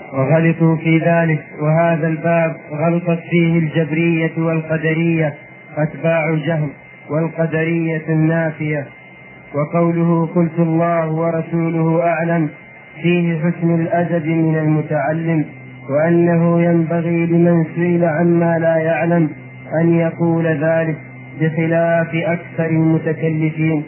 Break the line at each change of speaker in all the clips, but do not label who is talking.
وغلطوا في ذلك. وهذا الباب غلطت فيه الجبرية والقدرية أتباع جهم والقدرية النافية. وقوله قلت الله ورسوله أعلم فيه حسن الأدب من المتعلم، وأنه ينبغي لمن سئل عما لا يعلم أن يقول ذلك بخلاف أكثر المتكلفين.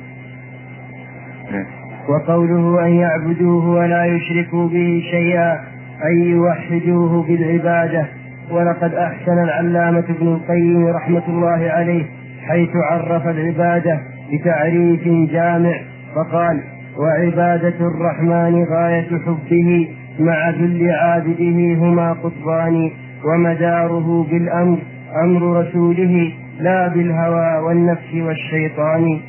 وقوله أن يعبدوه ولا يشركوا به شيئا أن يوحدوه بالعبادة. ولقد أحسن العلامة ابن القيم رحمة الله عليه حيث عرف العبادة بتعريف جامع فقال: وعبادة الرحمن غاية حبه مع ذل عابده هما قطبان، ومداره بالأمر أمر رسوله لا بالهوى والنفس والشيطان.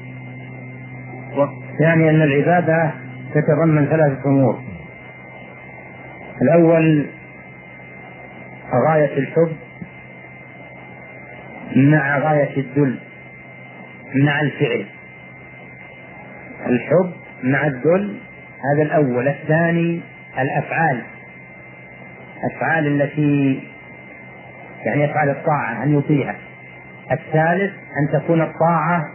يعني أن العبادة تتضمن ثلاثة أمور: الأول غاية الحب مع غاية الذل مع الفعل، الحب مع الذل هذا الأول. الثاني الأفعال التي يعني يفعل الطاعة أن يطيع. الثالث أن تكون الطاعة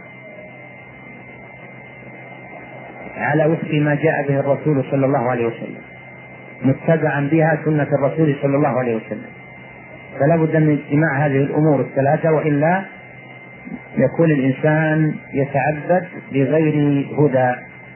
على وفق ما جاء به الرسول صلى الله عليه وسلم، متبعا بها سنة الرسول صلى الله عليه وسلم. فلا بد من اجتماع هذه الأمور الثلاثة، وإلا يكون الإنسان يتعبد بغير هدى.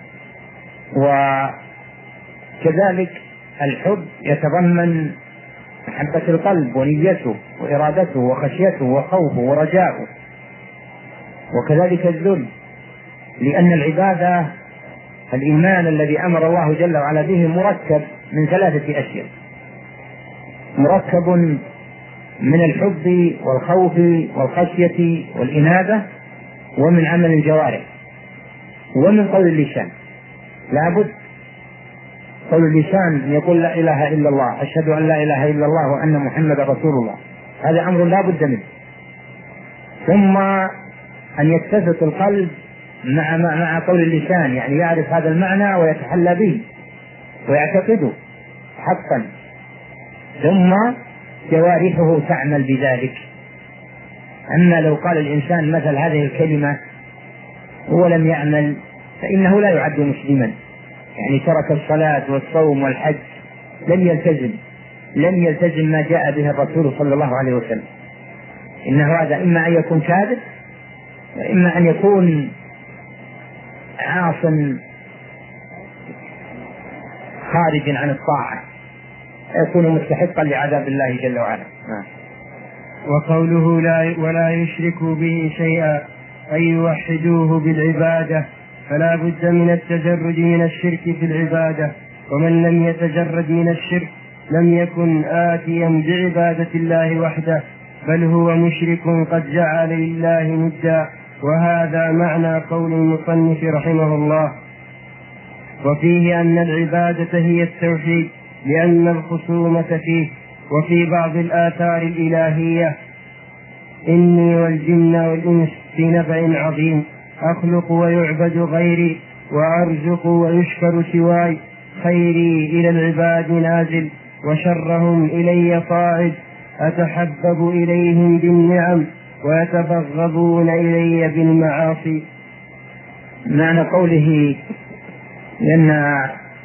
وكذلك الحب يتضمن محبة القلب ونيته وإرادته وخشيته وخوفه ورجاؤه، وكذلك الذل، لأن العبادة الإيمان الذي أمر الله جل وعلا به مركب من ثلاثة أشياء: مركب من الحب والخوف والخشية والإنابة، ومن عمل الجوارح، ومن قول اللسان. لابد قول اللسان أن يقول لا إله إلا الله، أشهد أن لا إله إلا الله وأن محمد رسول الله، هذا أمر لا بد منه. ثم أن يتفق القلب مع قول اللسان، يعني يعرف هذا المعنى ويتحلى به ويعتقده حقا، ثم جوارحه تعمل بذلك. أما لو قال الإنسان مثل هذه الكلمة ولم يعمل فإنه لا يعد مسلما، يعني ترك الصلاة والصوم والحج، لم يلتزم ما جاء به الرسول صلى الله عليه وسلم. إنه هذا إما أن يكون كاذب، وإما أن يكون عاصٍ خارج عن الطاعة، يكون مستحقا لعذاب الله جل وعلا.
وقوله ولا يشركوا به شيئا أن يوحدوه بالعبادة، فلا بد من التجرد من الشرك في العبادة، ومن لم يتجرد من الشرك لم يكن آتيا بعبادة الله وحده، بل هو مشرك قد جعل لله ندا. وهذا معنى قول المصنف رحمه الله. وفيه أن العبادة هي التوحيد لأن الخصومة فيه. وفي بعض الآثار الإلهية: إني والجن والإنس في نبأ عظيم، أخلق ويعبد غيري، وأرزق ويشكر سواي، خيري إلى العباد نازل، وشرهم إلي صاعد، أتحبب إليهم بالنعم ويتبغضون إلي بالمعاصي.
معنى قوله لأن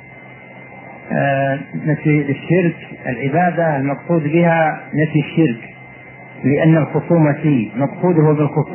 نفي الشرك العبادة المقصود بها نفي الشرك، لأن الخصومة فيه مقصوده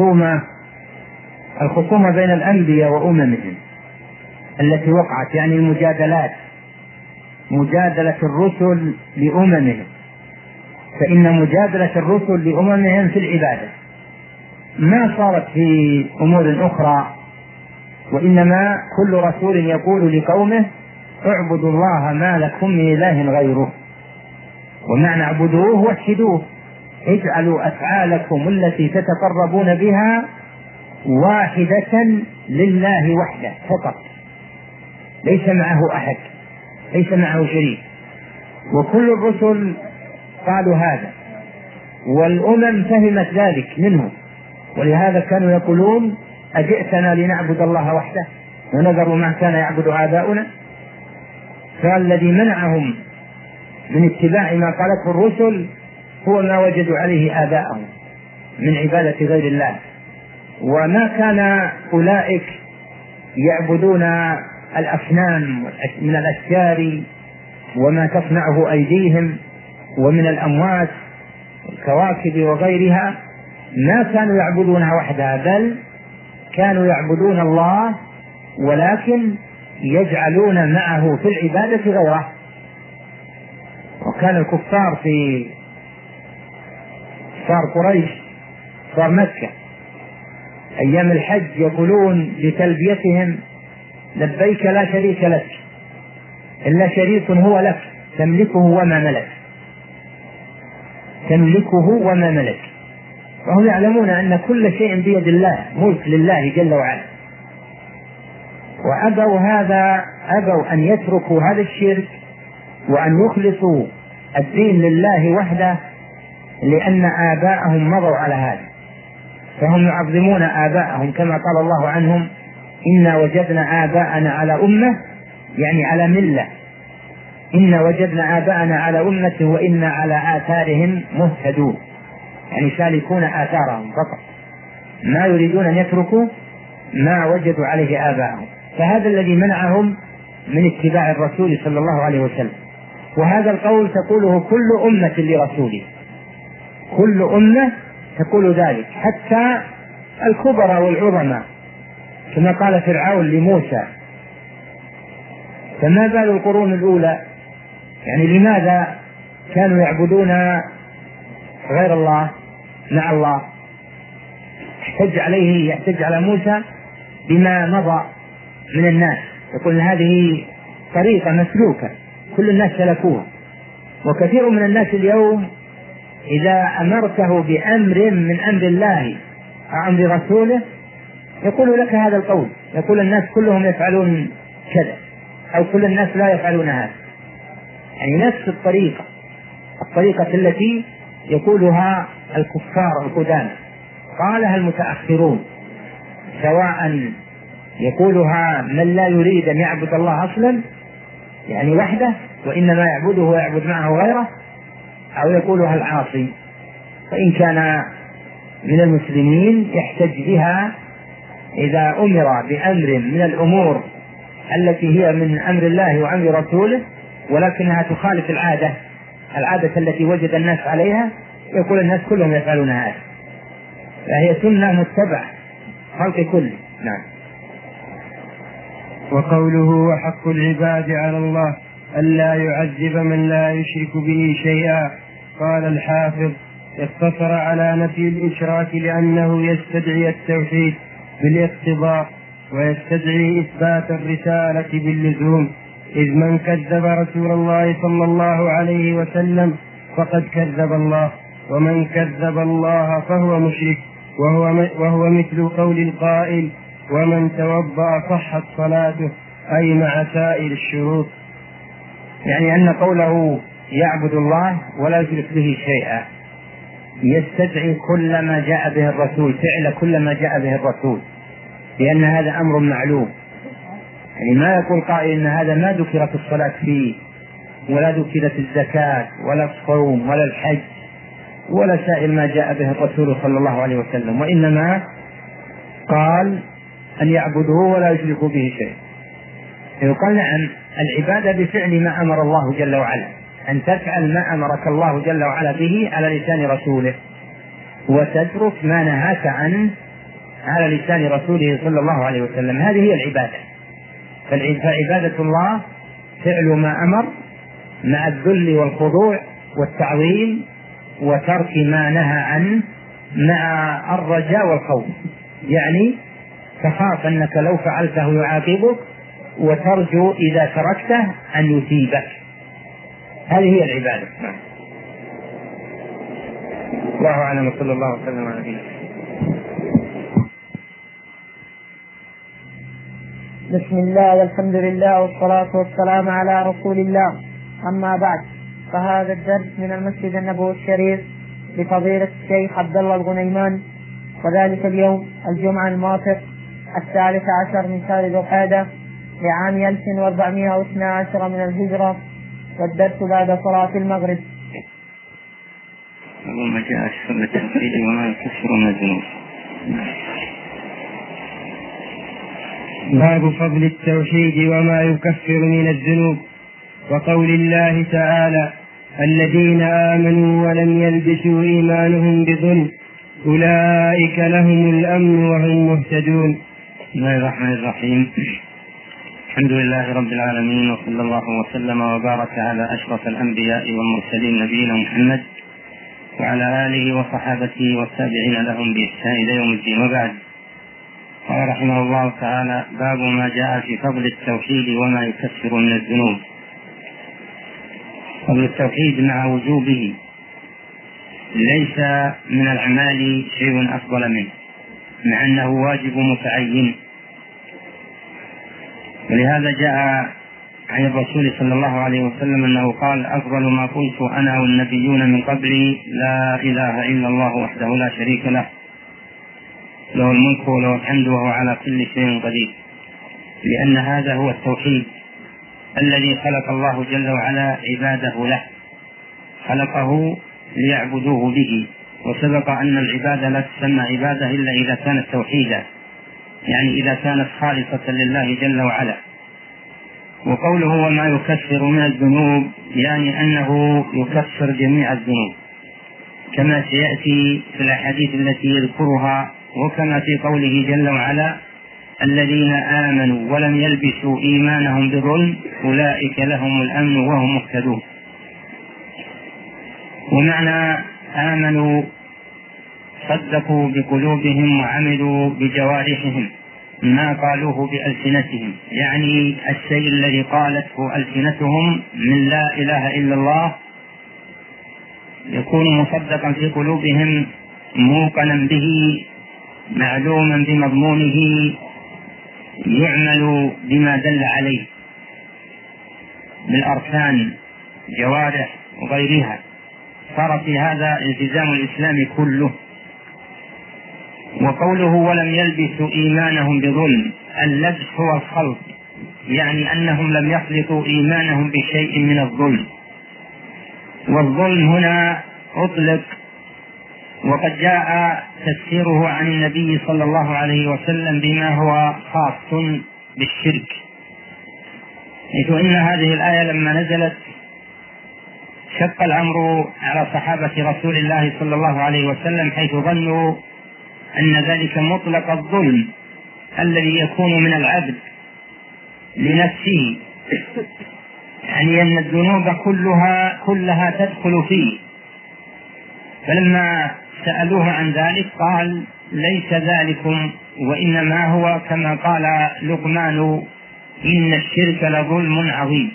الخصومة بين الأنبياء وأممهم التي وقعت، يعني المجادلات، مجادلة الرسل لأممهم، فإن مجادلة الرسل لأممهم في العبادة ما صارت في أمور أخرى، وإنما كل رسول يقول لقومه: اعبدوا الله ما لكم من إله غيره. ومعنى اعبدوه وحدوه، اجعلوا أفعالكم التي تتقربون بها واحدة لله وحده فقط، ليس معه أحد، ليس معه شريك. وكل الرسل قالوا هذا، والأمم فهمت ذلك منهم، ولهذا كانوا يقولون: أجئتنا لنعبد الله وحده ونذر ما كان يعبد آباؤنا. فالذي منعهم من اتباع ما قالته الرسل هو ما وجدوا عليه آباءهم من عبادة غير الله. وما كان أولئك يعبدون الأصنام من الأشجار وما تصنعه أيديهم ومن الأموات الكواكب وغيرها، ما كانوا يعبدونها وحدها، بل كانوا يعبدون الله ولكن يجعلون معه في العبادة غيره. وكان الكفار في كفار قريش كفار مكة أيام الحج يقولون بتلبيتهم: لبيك لا شريك لك إلا شريك هو لك تملكه وما ملك، تملكه وما ملك. وهم يعلمون أن كل شيء بيد الله، ملك لله جل وعلا. وأبوا هذا، أبوا أن يتركوا هذا الشرك وأن يخلصوا الدين لله وحده، لأن آباءهم مضوا على هذا، فهم يعظمون آباءهم كما قال الله عنهم: إنا وجدنا آباءنا على أمة، يعني على ملة، إنا وجدنا آباءنا على أمة وإنا على آثارهم مهتدون، يعني سالكون آثارهم فقط، ما يريدون أن يتركوا ما وجدوا عليه آباءهم. فهذا الذي منعهم من اتباع الرسول صلى الله عليه وسلم. وهذا القول تقوله كل أمة لرسوله، كل أمة تقول ذلك، حتى الكبرى والعظماء، كما قال فرعون لموسى: فما بال القرون الأولى؟ يعني لماذا كانوا يعبدون غير الله مع الله؟ يحتج على موسى بما مضى من الناس، يقول هذه طريقة مسلوكة كل الناس سلكوها. وكثير من الناس اليوم إذا أمرته بأمر من أمر الله أو أمر رسوله يقول لك هذا القول، يقول الناس كلهم يفعلون كذا أو كل الناس لا يفعلون هذا، يعني نفس الطريقة التي يقولها الكفار القدامى قالها المتأخرون، سواء يقولها من لا يريد أن يعبد الله أصلا يعني وحده وإنما يعبده ويعبد معه غيره، أو يقولها العاصي، فإن كان من المسلمين يحتج بها إذا أمر بأمر من الأمور التي هي من أمر الله وأمر رسوله ولكنها تخالف العادة التي وجد الناس عليها، يقول الناس كلهم يفعلون هذا، فهي سنة متبعة خلق كله. نعم.
وقوله: وحق العباد على الله ألا يعذب من لا يشرك به شيئا. قال الحافظ: اقتصر على نفي الإشراك لأنه يستدعي التوحيد بالاقتضاء ويستدعي إثبات الرسالة باللزوم، إذ من كذب رسول الله صلى الله عليه وسلم فقد كذب الله، ومن كذب الله فهو مشرك، وهو مثل قول القائل: ومن توضأ صحت صلاته، أي مع سائر الشروط.
يعني أن قوله يعبد الله ولا يشرك به شيئا يستدعي كل ما جاء به الرسول، فعل كل ما جاء به الرسول، لأن هذا أمر معلوم. يعني ما يقول قائل إن هذا ما ذكرت الصلاة فيه ولا ذكرت الزكاة ولا الصوم ولا الحج ولا سائر ما جاء به الرسول صلى الله عليه وسلم، وإنما قال أن يعبدوه ولا يشركوا به شيء. يقال نعم، العبادة بفعل ما أمر الله جل وعلا، أن تفعل ما أمرك الله جل وعلا به على لسان رسوله، وتترك ما نهاك عنه على لسان رسوله صلى الله عليه وسلم، هذه هي العبادة. فعبادة الله فعل ما أمر مع الذل والخضوع والتعظيم، وترك ما نهى عنه مع الرجاء والخوف، يعني تخاف أنك لو فعلته يعاقبك، وترجو إذا تركته أن يثيبك. هذه هي العبادة. الله أعلم، صلى الله وسلم على نبينا.
بسم الله والحمد لله والصلاة والسلام على رسول الله. أما بعد، فهذا الدرس من المسجد النبوي الشريف لفضيلة الشيخ عبد الله الغنيمان، وذلك اليوم الجمعة الموافق 13 من شهر ذو القعدة لعام 1412 من الهجرة، والدرس بعد صلاة المغرب.
وما جاء في فضل التوحيد وما يكفر من الذنوب.
باب فضل التوحيد وما يكفر من الذنوب، وقول الله تعالى: الذين آمنوا ولم يلبسوا إيمانهم بظلم أولئك لهم الأمن وهم مهتدون.
بسم الله الرحمن الرحيم. الحمد لله رب العالمين، وصلى الله وسلم وبارك على أشرف الأنبياء والمرسلين نبينا محمد وعلى آله وصحابته والتابعين لهم بإحسان إلى يوم الدين. وبعد، قال رحمه الله تعالى: باب ما جاء في فضل التوحيد وما يكفر من الذنوب. فضل التوحيد مع وجوبه، ليس من الأعمال شيء أفضل منه، مع أنه واجب متعين. ولهذا جاء عن الرسول صلى الله عليه وسلم أنه قال: أفضل ما قلت أنا والنبيون من قبلي لا إله إلا الله وحده لا شريك له، له الملك وله الحمد وهو على كل شيء قدير. لأن هذا هو التوحيد الذي خلق الله جل وعلا عباده له، خلقه ليعبدوه به. وسبق أن العبادة لا تسمى عبادة إلا إذا كانت توحيدا، يعني إذا كانت خالصة لله جل وعلا. وقوله وما يكفر من الذنوب، يعني أنه يكفر جميع الذنوب، كما سيأتي في الأحاديث التي يذكرها، وكما في قوله جل وعلا: الذين آمنوا ولم يلبسوا إيمانهم بظلم أولئك لهم الأمن وهم مهتدون. ومعنى آمنوا صدقوا بقلوبهم وعملوا بجوارحهم ما قالوه بألسنتهم، يعني الشيء الذي قالته ألسنتهم من لا إله إلا الله يكون مصدقا في قلوبهم، موقنا به، معلوما بمضمونه، يعمل بما دل عليه بالأركان، جوارح وغيرها. صار في هذا التزام الإسلام كله. وقوله ولم يلبسوا إيمانهم بظلم، اللبس هو الخلط، يعني أنهم لم يخلطوا إيمانهم بشيء من الظلم. والظلم هنا أطلق، وقد جاء تفسيره عن النبي صلى الله عليه وسلم بما هو خاص بالشرك، حيث إن هذه الآية لما نزلت شق الأمر على صحابة رسول الله صلى الله عليه وسلم، حيث ظنوا أن ذلك مطلق الظلم الذي يكون من العبد لنفسه، يعني أن الذنوب كلها تدخل فيه. فلما سألوه عن ذلك قال: ليس ذلكم، وإنما هو كما قال لقمان: إن الشرك لظلم عظيم.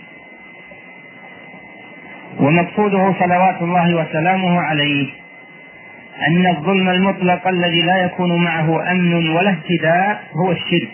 ومقصوده صلوات الله وسلامه عليه أن الظلم المطلق الذي لا يكون معه أمن ولا اهتداء هو الشرك.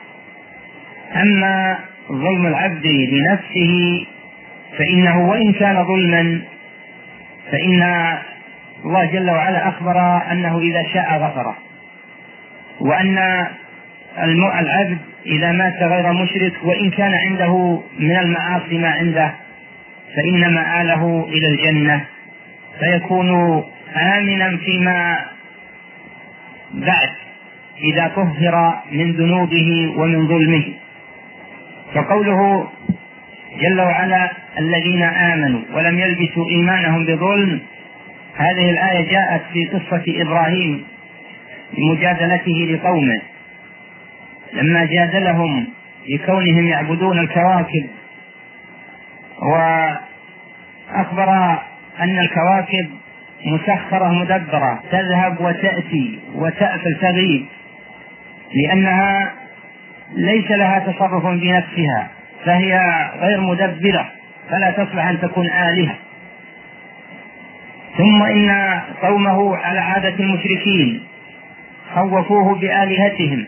أما ظلم العبد لنفسه فإنه وإن كان ظلما، فإن الله جل وعلا أخبر أنه إذا شاء غفره، وأن العبد إذا مات غير مشرك وإن كان عنده من المعاصي ما عنده فإن مآله إلى الجنة، فيكون آمنا فيما بعد إذا طهر من ذنوبه ومن ظلمه. فقوله جل وعلا: الذين آمنوا ولم يلبسوا إيمانهم بظلم، هذه الآية جاءت في قصة إبراهيم لمجادلته لقومه، لما جادلهم لكونهم يعبدون الكواكب، وأخبر أن الكواكب مسخرة مدبرة تذهب وتأتي وتأكل تغيب، لأنها ليس لها تصرف بنفسها، فهي غير مدبرة، فلا تصلح أن تكون آلهة. ثم إن قومه على عادة المشركين خوفوه بآلهتهم،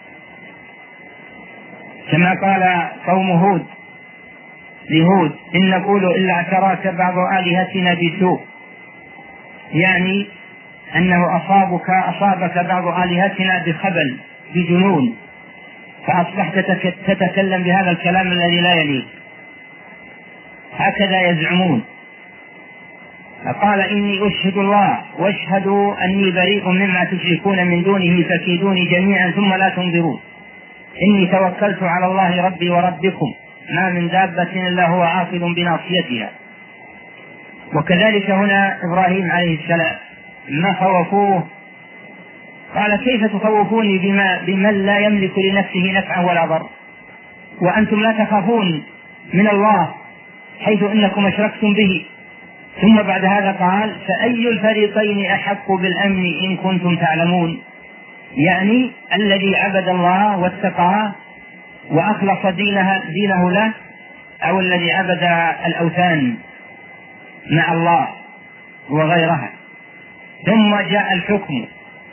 كما قال قوم هود لهود: إن نقول إلا اعتراك بعض آلهتنا بسوء، يعني أنه أصابك بعض آلهتنا بخبل بجنون، فأصبحت تتكلم بهذا الكلام الذي لا يليق. هكذا يزعمون. قال إني أشهد الله واشهدوا أني بريء مما تشركون من دونه فكيدوني جميعا ثم لا تنظرون إني توكلت على الله ربي وربكم ما من دابة إلا هو آخذ بناصيتها. وكذلك هنا إبراهيم عليه السلام ما خوفوه قال كيف تخوفوني بمن لا يملك لنفسه نفعا ولا ضر وأنتم لا تخافون من الله حيث إنكم أشركتم به. ثم بعد هذا قال فأي الفريقين أحق بالأمن إن كنتم تعلمون، يعني الذي عبد الله واتقاه وأخلص دينه له أو الذي عبد الأوثان مع الله وغيرها. ثم جاء الحكم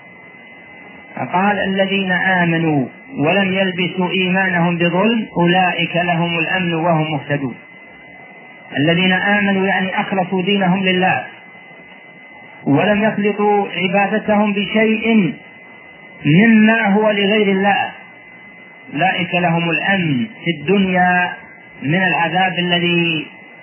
فقال الذين آمنوا ولم يلبسوا إيمانهم بظلم أولئك لهم الأمن وهم مهتدون. الذين آمنوا يعني أخلصوا دينهم لله ولم يخلطوا عبادتهم بشيء مما هو لغير الله، أولئك لهم الأمن في الدنيا من العذاب الذي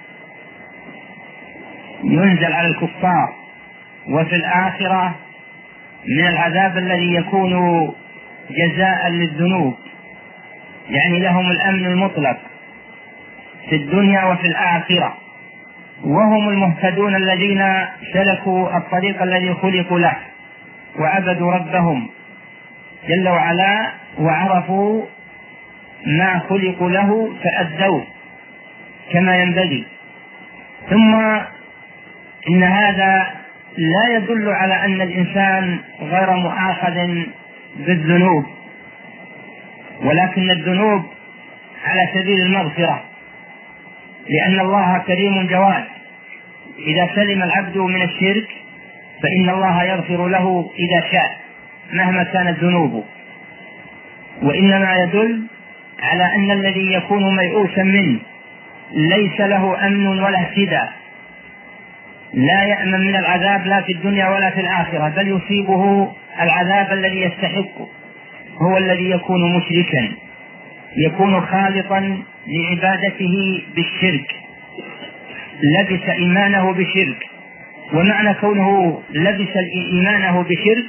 ينزل على الكفار، وفي الآخرة من العذاب الذي يكون جزاء للذنوب، يعني لهم الأمن المطلق في الدنيا وفي الآخرة. وهم المهتدون الذين سلكوا الطريق الذي خلقوا له وعبدوا ربهم جل وعلا وعرفوا ما خلقوا له فأدوه كما ينبغي. ثم إن هذا لا يدل على أن الإنسان غير مؤاخذ بالذنوب، ولكن الذنوب على سبيل المغفرة، لأن الله كريم جواد. إذا سلم العبد من الشرك فإن الله يغفر له إذا شاء مهما كانت ذنوبه، وإنما يدل على أن الذي يكون ميؤوسا منه ليس له أمن ولا اهتداء، لا يأمن من العذاب لا في الدنيا ولا في الآخرة، بل يصيبه العذاب الذي يستحقه. هو الذي يكون مشركا، يكون خالطا لعبادته بالشرك، لبس إيمانه بشرك. ومعنى كونه لبس إيمانه بشرك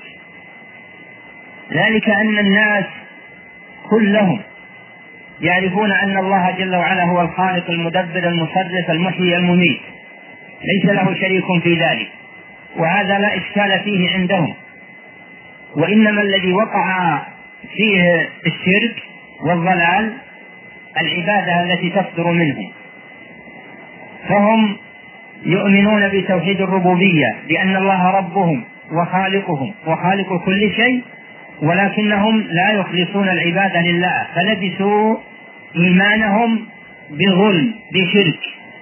ذلك أن الناس كلهم يعرفون أن الله جل وعلا هو الخالق المدبر المصرف المحيي المميت، ليس له شريك في ذلك، وهذا لا إشكال فيه عندهم. وإنما الذي وقع فيه الشرك والضلال العبادة التي تصدر منهم. فهم يؤمنون بتوحيد الربوبية بأن الله ربهم وخالقهم وخالق كل شيء، ولكنهم لا يخلصون العبادة لله، فلبسوا إيمانهم بظلم بشرك.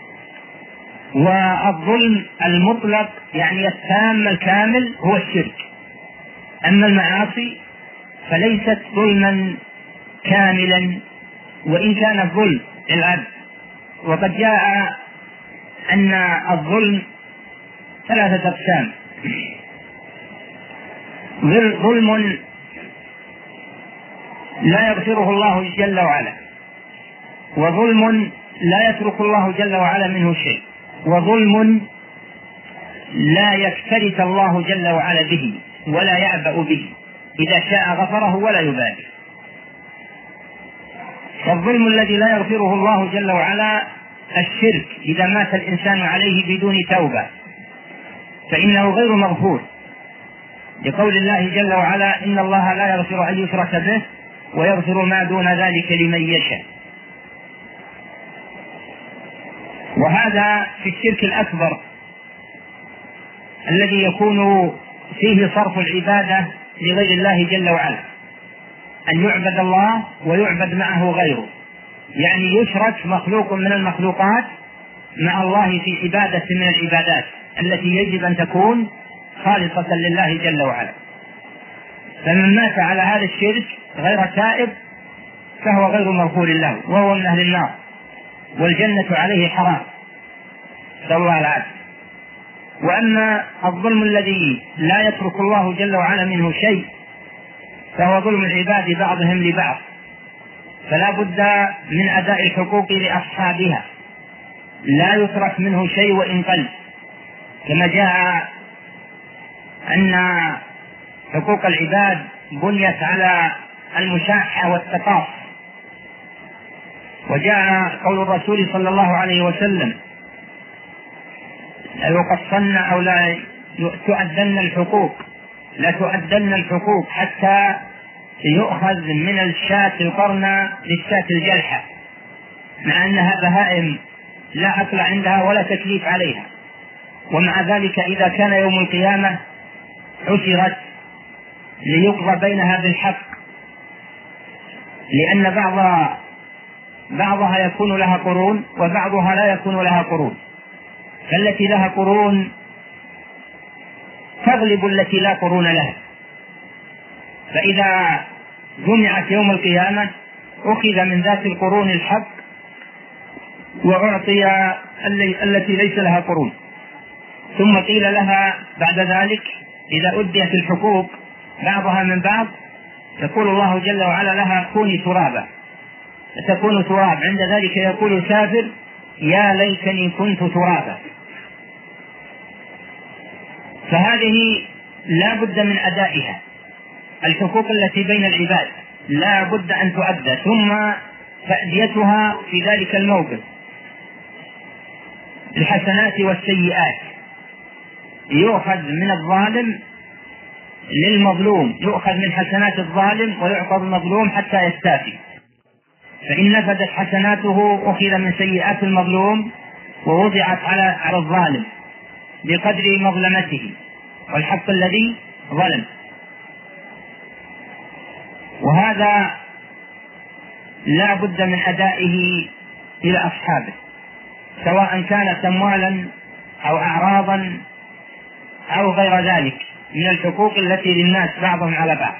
والظلم المطلق يعني التام الكامل هو الشرك، أما المعاصي فليست ظلما كاملا وإن كان الظلم العبد. وقد جاء أن الظلم ثلاثة أقسام: ظلم لا يغفره الله جل وعلا، وظلم لا يترك الله جل وعلا منه شيء، وظلم لا يكترث الله جل وعلا به ولا يعبأ به، إذا شاء غفره ولا يبالي. فالظلم الذي لا يغفره الله جل وعلا الشرك، إذا مات الإنسان عليه بدون توبة فإنه غير مغفور، لقول الله جل وعلا إن الله لا يغفر أن يشرك به ويغفر ما دون ذلك لمن يشاء. وهذا في الشرك الأكبر الذي يكون فيه صرف العبادة لغير الله جل وعلا، أن يعبد الله ويعبد معه غيره، يعني يشرك مخلوق من المخلوقات مع الله في عبادة من العبادات التي يجب أن تكون خالصة لله جل وعلا. فمن مات على هذا الشرك غير تائب فهو غير مغفور له وهو من أهل النار، والجنة عليه حرام، نسأل الله العافية. وأما الظلم الذي لا يترك الله جل وعلا منه شيء فهو ظلم العباد بعضهم لبعض، فلا بد من أداء الحقوق لأصحابها، لا يترك منه شيء وإن قل، كما جاء أن حقوق العباد بنيت على المشاحة والتقاص. وجاء قول الرسول صلى الله عليه وسلم: لا يقصن أو لا تؤدن الحقوق حتى يؤخذ من الشاة القرنى للشاة الجلحة، مع أنها بهائم لا أكل عندها ولا تكليف عليها، ومع ذلك إذا كان يوم القيامة حشرت ليقضى بينها بالحق، لأن بعضها يكون لها قرون وبعضها لا يكون لها قرون، فالتي لها قرون تغلب التي لا قرون لها. فإذا جمعت يوم القيامة أخذ من ذات القرون الحق وأعطي التي ليس لها قرون. ثم قيل لها بعد ذلك إذا أديت الحقوق بعضها من بعض يقول الله جل وعلا لها: كوني ترابا، فتكون تراب. عند ذلك يقول الكافر: يا ليتني كنت ترابا. فهذه لا بد من أدائها، الحقوق التي بين العباد لا بد أن تؤدى، ثم تأديتها في ذلك الموقف الحسنات والسيئات. يؤخذ من الظالم للمظلوم، يؤخذ من حسنات الظالم ويعطى المظلوم حتى يستافي، فإن نفذت حسناته أخذ من سيئات المظلوم ووضعت على الظالم بقدر مظلمته والحق الذي ظلم. وهذا لا بد من أدائه إلى أصحابه، سواء كانت أموالا أو أعراضا أو غير ذلك من الحقوق التي للناس بعضهم على بعض.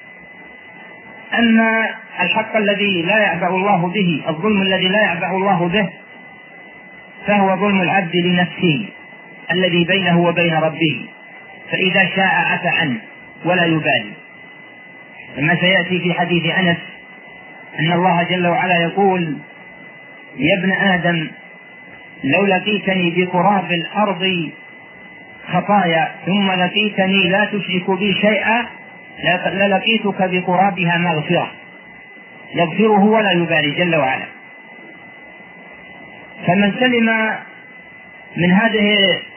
أما الحق الذي لا يعبأ الله به، الظلم الذي لا يعبأ الله به، فهو ظلم العبد لنفسه الذي بينه وبين ربه، فإذا شاء عفى عنه ولا يبالي. كما سيأتي في حديث أنس أن الله جل وعلا يقول: يا ابن آدم لو لقيتني بقراب الأرض خطايا ثم لقيتني لا تشرك بي شيئا للقيتك بقرابها مغفرة، يغفره ولا يبالي جل وعلا. فمن سلم من هذه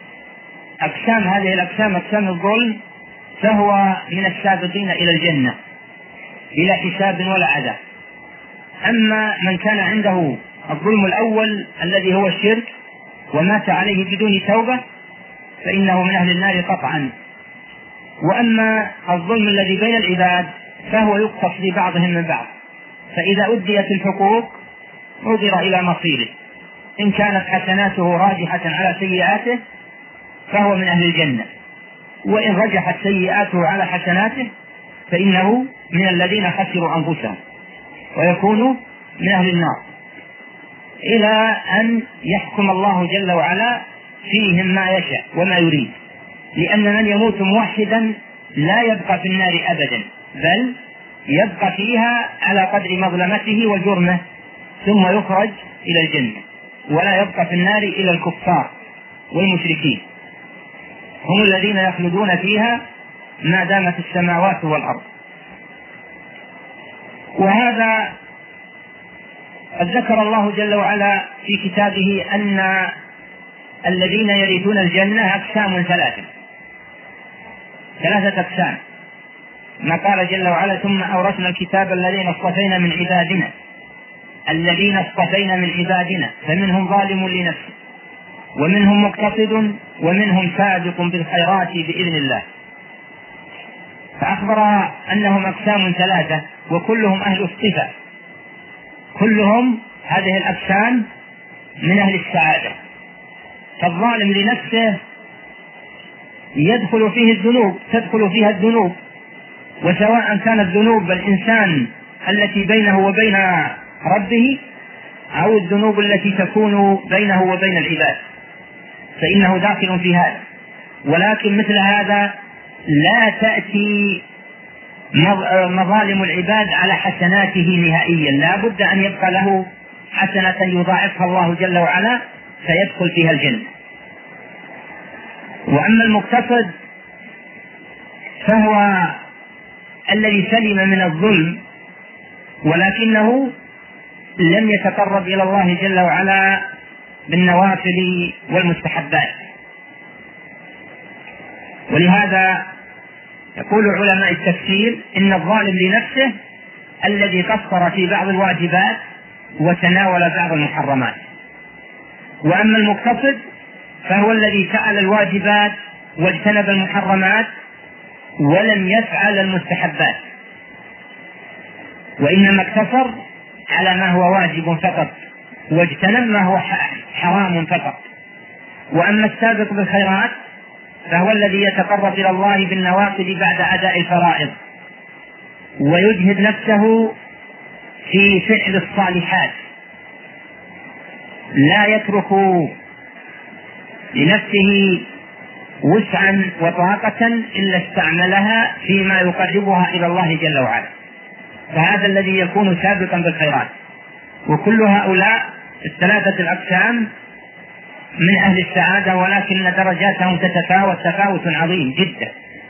الأقسام أقسام الظلم فهو من السابقين إلى الجنة بلا حساب ولا عذاب. أما من كان عنده الظلم الأول الذي هو الشرك ومات عليه بدون توبة فإنه من أهل النار قطعا. وأما الظلم الذي بين العباد فهو يقتص ببعضهم من بعض، فإذا أديت الحقوق نظر إلى مصيره، إن كانت حسناته راجحة على سيئاته فهو من أهل الجنة، وإن رجحت سيئاته على حسناته فإنه من الذين خسروا أنفسهم ويكون من أهل النار، إلى أن يحكم الله جل وعلا فيهم ما يشاء وما يريد. لأن من يموت موحدا لا يبقى في النار أبدا، بل يبقى فيها على قدر مظلمته وجرمه، ثم يخرج إلى الجنة، ولا يبقى في النار إلى الكفار والمشركين، هم الذين يخلدون فيها ما دامت السماوات والأرض. وهذا قد ذكر الله جل وعلا في كتابه أن الذين يرثون الجنة أقسام ثلاثة أقسام، ما قال جل وعلا: ثم أورثنا الكتاب الذين اصطفينا من عبادنا فمنهم ظالم لنفسه ومنهم مقتصد ومنهم سابق بالخيرات بإذن الله. فأخبر أنهم أقسام ثلاثة وكلهم أهل اصطفاء، كلهم هذه الأقسام من أهل السعادة. فالظالم لنفسه تدخل فيها الذنوب، وسواء كانت ذنوب الإنسان التي بينه وبين ربه أو الذنوب التي تكون بينه وبين العباد فإنه داخل في هذا. ولكن مثل هذا لا تأتي مظالم العباد على حسناته نهائيا، لا بد أن يبقى له حسنة يضاعفها الله جل وعلا فيدخل فيها الجنة. وأما المقتصد فهو الذي سلم من الظلم ولكنه لم يتقرب إلى الله جل وعلا بالنوافل والمستحبات. ولهذا يقول علماء التفسير إن الظالم لنفسه الذي قصر في بعض الواجبات وتناول بعض المحرمات، وأما المقتصد فهو الذي فعل الواجبات واجتنب المحرمات ولم يفعل المستحبات، وإنما اقتصر على ما هو واجب فقط واجتنب ما هو حرام فقط. وأما السابق بالخيرات فهو الذي يتقرب إلى الله بالنوافل بعد أداء الفرائض ويجهد نفسه في فعل الصالحات، لا يترك لنفسه وسعا وطاقة إلا استعملها فيما يقربها إلى الله جل وعلا، فهذا الذي يكون سابقا بالخيرات. وكل هؤلاء الثلاثة الأقسام من أهل السعادة، ولكن درجاتهم تتفاوت تفاوت عظيم جدا.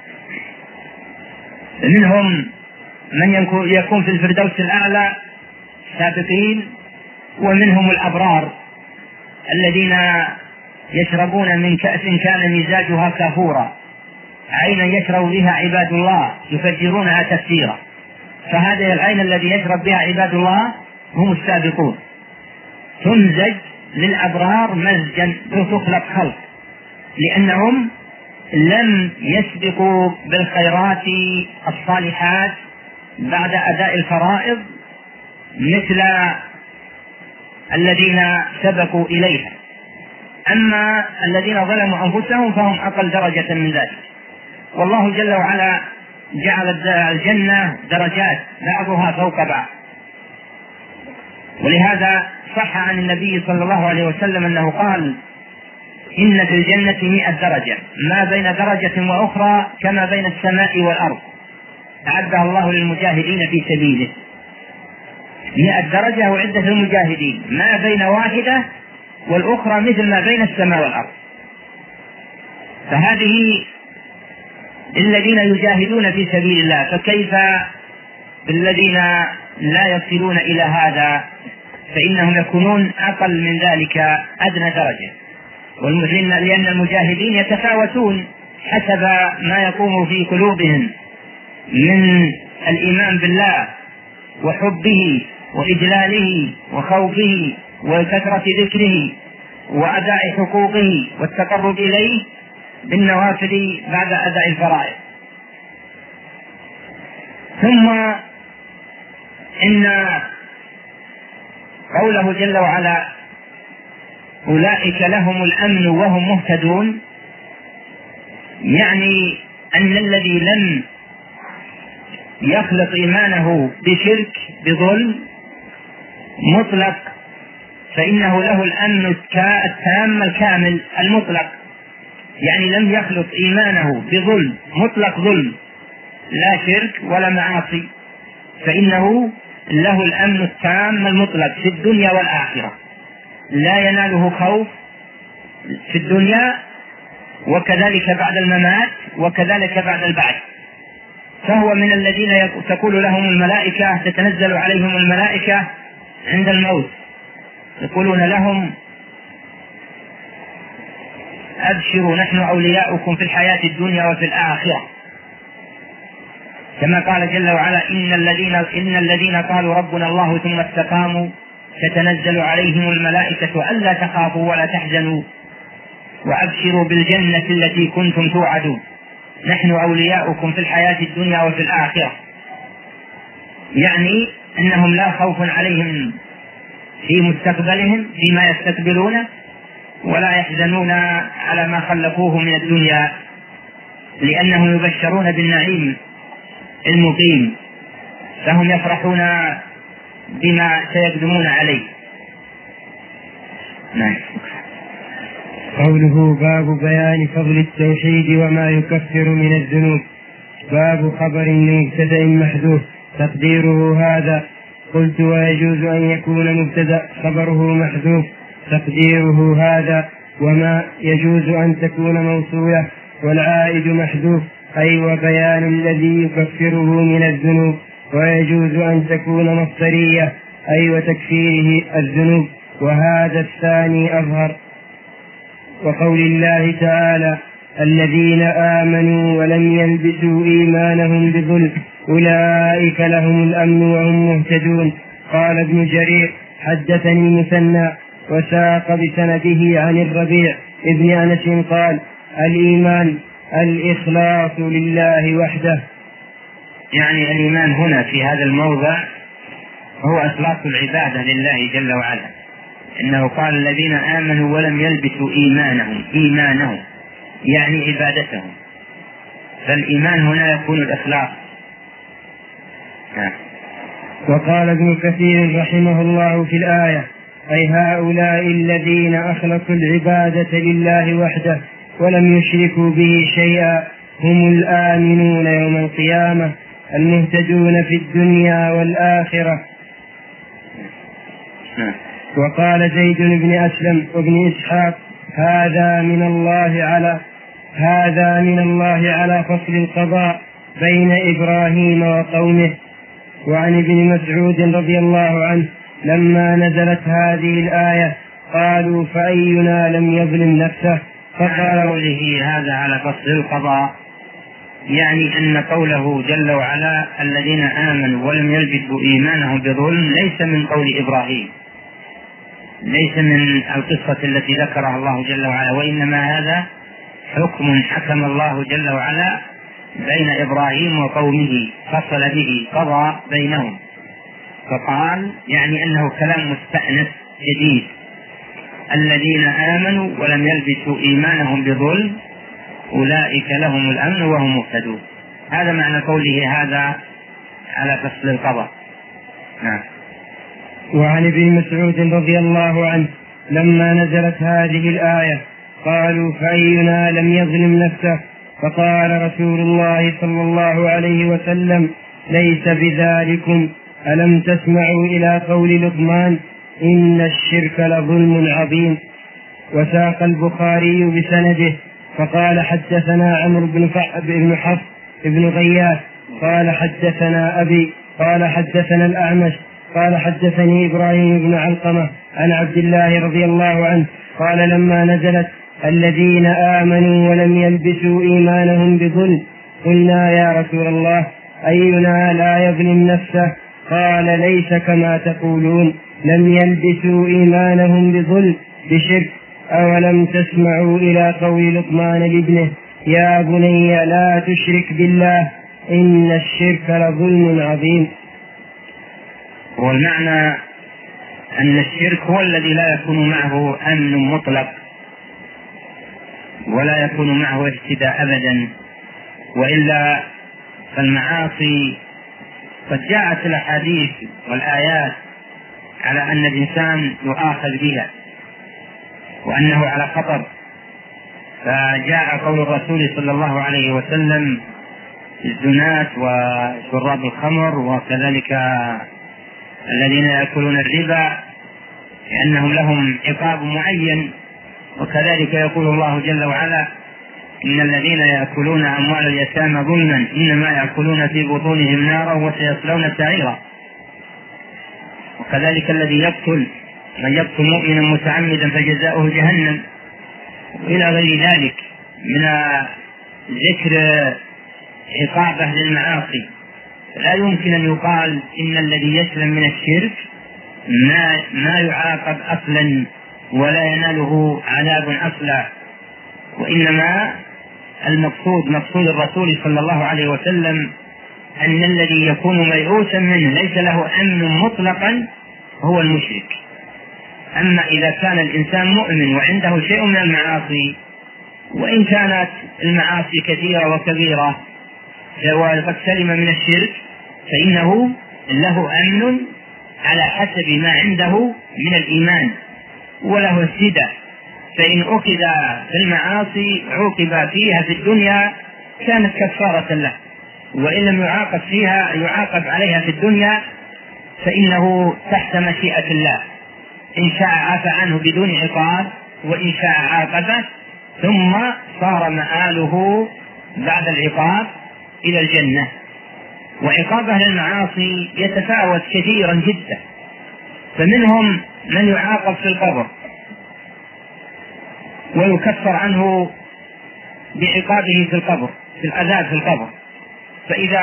منهم من يكون في الفردوس الأعلى سابقين، ومنهم الأبرار الذين يشربون من كأس كان مزاجها كافورا، عينا يشرب بها عباد الله يفجرونها تفجيرا. فهذه العين الذي يشرب بها عباد الله هم السابقون، تمزج للأبرار مزجا تخلق خلق، لأنهم لم يسبقوا بالخيرات الصالحات بعد أداء الفرائض مثل الذين سبقوا إليها. أما الذين ظلموا أنفسهم فهم أقل درجة من ذلك. والله جل وعلا جعل الجنة درجات بعضها فوق بعض، ولهذا صح عن النبي صلى الله عليه وسلم أنه قال: إن في الجنة 100 درجة، ما بين درجة وأخرى كما بين السماء والأرض، أعدها الله للمجاهدين في سبيله. 100 درجة وعدة للمجاهدين، ما بين واحدة والأخرى مثل ما بين السماء والأرض. فهذه الذين يجاهدون في سبيل الله، فكيف بالذين لا يصلون إلى هذا؟ فإنهم يكونون أقل من ذلك أدنى درجة. لأن المجاهدين يتفاوتون حسب ما يقوم في قلوبهم من الإيمان بالله وحبه وإجلاله وخوفه وكثرة ذكره وأداء حقوقه والتقرب إليه بالنوافل بعد أداء الفرائض. ثم إن قوله جل وعلا: أولئك لهم الأمن وهم مهتدون، يعني أن الذي لم يخلط إيمانه بشرك بظلم مطلق فإنه له الأمن التام الكامل المطلق، يعني لم يخلط إيمانه بظلم مطلق ظلم لا شرك ولا معاصي، فإنه له الأمن التام المطلق في الدنيا والآخرة، لا يناله خوف في الدنيا وكذلك بعد الممات وكذلك بعد البعث. فهو من الذين تقول لهم الملائكة، تتنزل عليهم الملائكة عند الموت، يقولون لهم: أبشروا نحن أولياؤكم في الحياة الدنيا وفي الآخرة، كما قال جل وعلا: إن الذين قالوا ربنا الله ثم استقاموا تتنزل عليهم الملائكة ألا تخافوا ولا تحزنوا وأبشروا بالجنة التي كنتم توعدون نحن أولياؤكم في الحياة الدنيا وفي الآخرة، يعني أنهم لا خوف عليهم في مستقبلهم فيما يستقبلونه ولا يحزنون على ما خلفوه من الدنيا، لأنهم يبشرون بالنعيم المقيم، فهم يفرحون بما سيقدمون عليه. نعم.
قوله: باب بيان فضل التوحيد وما يكفر من الذنوب. باب خبر مبتدأ محذوف تقديره هذا. قلت: ويجوز أن يكون مبتدأ خبره محذوف تقديره هذا وما يجوز أن تكون موصولة والعائد محذوف أي وبيان الذي يكفره من الذنوب، ويجوز أن تكون مصدرية أي وتكفيره الذنوب، وهذا الثاني أظهر. وقول الله تعالى الذين آمنوا ولم يلبسوا إيمانهم بظلم أولئك لهم الأمن وهم مهتدون. قال ابن جرير حدثني مثنى وساق بسنده عن الربيع ابن أنس قال الإيمان الإخلاص لله وحده.
يعني الإيمان هنا في هذا الموضع هو إخلاص العبادة لله جل وعلا، إنه قال الذين آمنوا ولم يلبسوا إيمانهم يعني عبادتهم، فالإيمان هنا يكون الإخلاص.
وقال ابن كثير رحمه الله في الآية أي هؤلاء الذين أخلصوا العبادة لله وحده ولم يشركوا به شيئا هم الآمنون يوم القيامة المهتدون في الدنيا والآخرة. وقال زيد بن أسلم وابن إسحاق هذا من الله على فصل القضاء بين إبراهيم وقومه. وعن ابن مسعود رضي الله عنه لما نزلت هذه الآية قالوا فأينا لم يظلم نفسه،
فقال قوله هذا على فصل القضاء يعني أن قوله جل وعلا الذين آمنوا ولم يلبسوا إيمانهم بظلم ليس من قول إبراهيم، ليس من القصة التي ذكرها الله جل وعلا، وإنما هذا حكم حكم الله جل وعلا بين إبراهيم وقومه فصل به قضى بينهم، فقال يعني أنه كلام مستأنف جديد الذين آمنوا ولم يلبسوا إيمانهم بظلم أولئك لهم الأمن وهم مهتدون. هذا معنى قوله هذا على فصل القضاء. نعم.
وعن ابن مسعود رضي الله عنه لما نزلت هذه الآية قالوا فأينا لم يظلم نفسه، فقال رسول الله صلى الله عليه وسلم ليس بذلكم، ألم تسمعوا إلى قول لقمان إن الشرك لظلم عظيم. وساق البخاري بسنده فقال حدثنا عمرو بن حفص بن غياث قال حدثنا أبي قال حدثنا الأعمش قال حدثني إبراهيم بن علقمة عن عبد الله رضي الله عنه قال لما نزلت الذين آمنوا ولم يلبسوا إيمانهم بظلم قلنا يا رسول الله أينا لا يظلم نفسه؟ قال ليس كما تقولون، لم يلبسوا إيمانهم بظلم بشرك. أولم تسمعوا إلى قول لقمان لابنه يا بني لا تشرك بالله إن الشرك لظلم عظيم.
والمعنى أن الشرك هو الذي لا يكون معه أمن مطلق ولا يكون معه اهتداء أبدا، وإلا فالمعاصي قد جاءت الأحاديث والآيات على أن الإنسان يؤاخذ بها وأنه على خطر، فجاء قول الرسول صلى الله عليه وسلم الزناة وشراب الخمر وكذلك الذين يأكلون الربا لأنهم لهم عقاب معين، وكذلك يقول الله جل وعلا إن الذين يأكلون أموال اليتامى ظلما إنما يأكلون في بطونهم نارا وسيصلون سعيرا. وكذلك الذي يقتل مؤمنا متعمدا فجزاؤه جهنم، إلى غير ذلك من ذكر عقاب أهل المعاصي. لا يمكن أن يقال إن الذي يسلم من الشرك ما يعاقب أصلا ولا يناله عذاب أصلا، وإنما مقصود الرسول صلى الله عليه وسلم أن الذي يكون ميؤوسا منه ليس له أمن مطلقا هو المشرك. أما إذا كان الإنسان مؤمن وعنده شيء من المعاصي، وإن كانت المعاصي كثيرة وكبيرة وقد سلم من الشرك، فإنه له أمن على حسب ما عنده من الإيمان وله الهدى، فإن أخذ في المعاصي عوقب فيها في الدنيا كانت كفارة له، وإن لم يعاقب عليها في الدنيا فإنه تحت مشيئة الله، إن شاء عفى عنه بدون عقاب، وإن شاء عاقبه، ثم صار مآله بعد العقاب إلى الجنة. وعقاب أهل المعاصي يتفاوت كثيرا جدا، فمنهم من يعاقب في القبر ويكفر عنه بعقابه في القبر، في العذاب في القبر، فإذا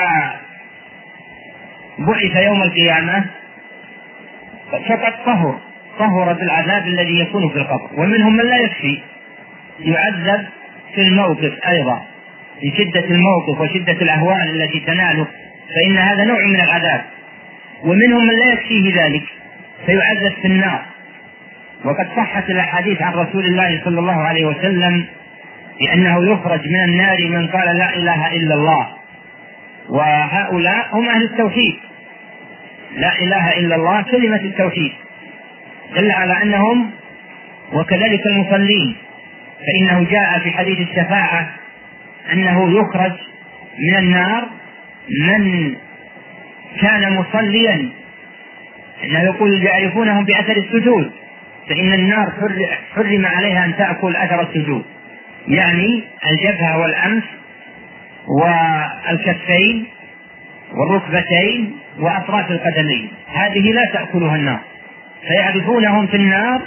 بعث يوم القيامة فقد طهر بالعذاب الذي يكون في القبر. ومنهم من لا يكفي، يعذب في الموقف أيضا لشدة الموقف وشدة الأهوال التي تناله، فإن هذا نوع من العذاب. ومنهم من لا يكفيه ذلك فيعذب في النار. وقد صحت الأحاديث عن رسول الله صلى الله عليه وسلم بأنه يخرج من النار من قال لا إله إلا الله، وهؤلاء هم أهل التوحيد. لا إله إلا الله كلمة التوحيد، دل على أنهم، وكذلك المصلين، فإنه جاء في حديث الشفاعة أنه يخرج من النار من كان مصليا، أنه يقول يعرفونهم بأثر السجود، فإن النار حرم عليها أن تأكل أثر السجود، يعني الجبهة والأنف والكفين والركبتين وأطراف القدمين، هذه لا تأكلها النار، فيعرفونهم في النار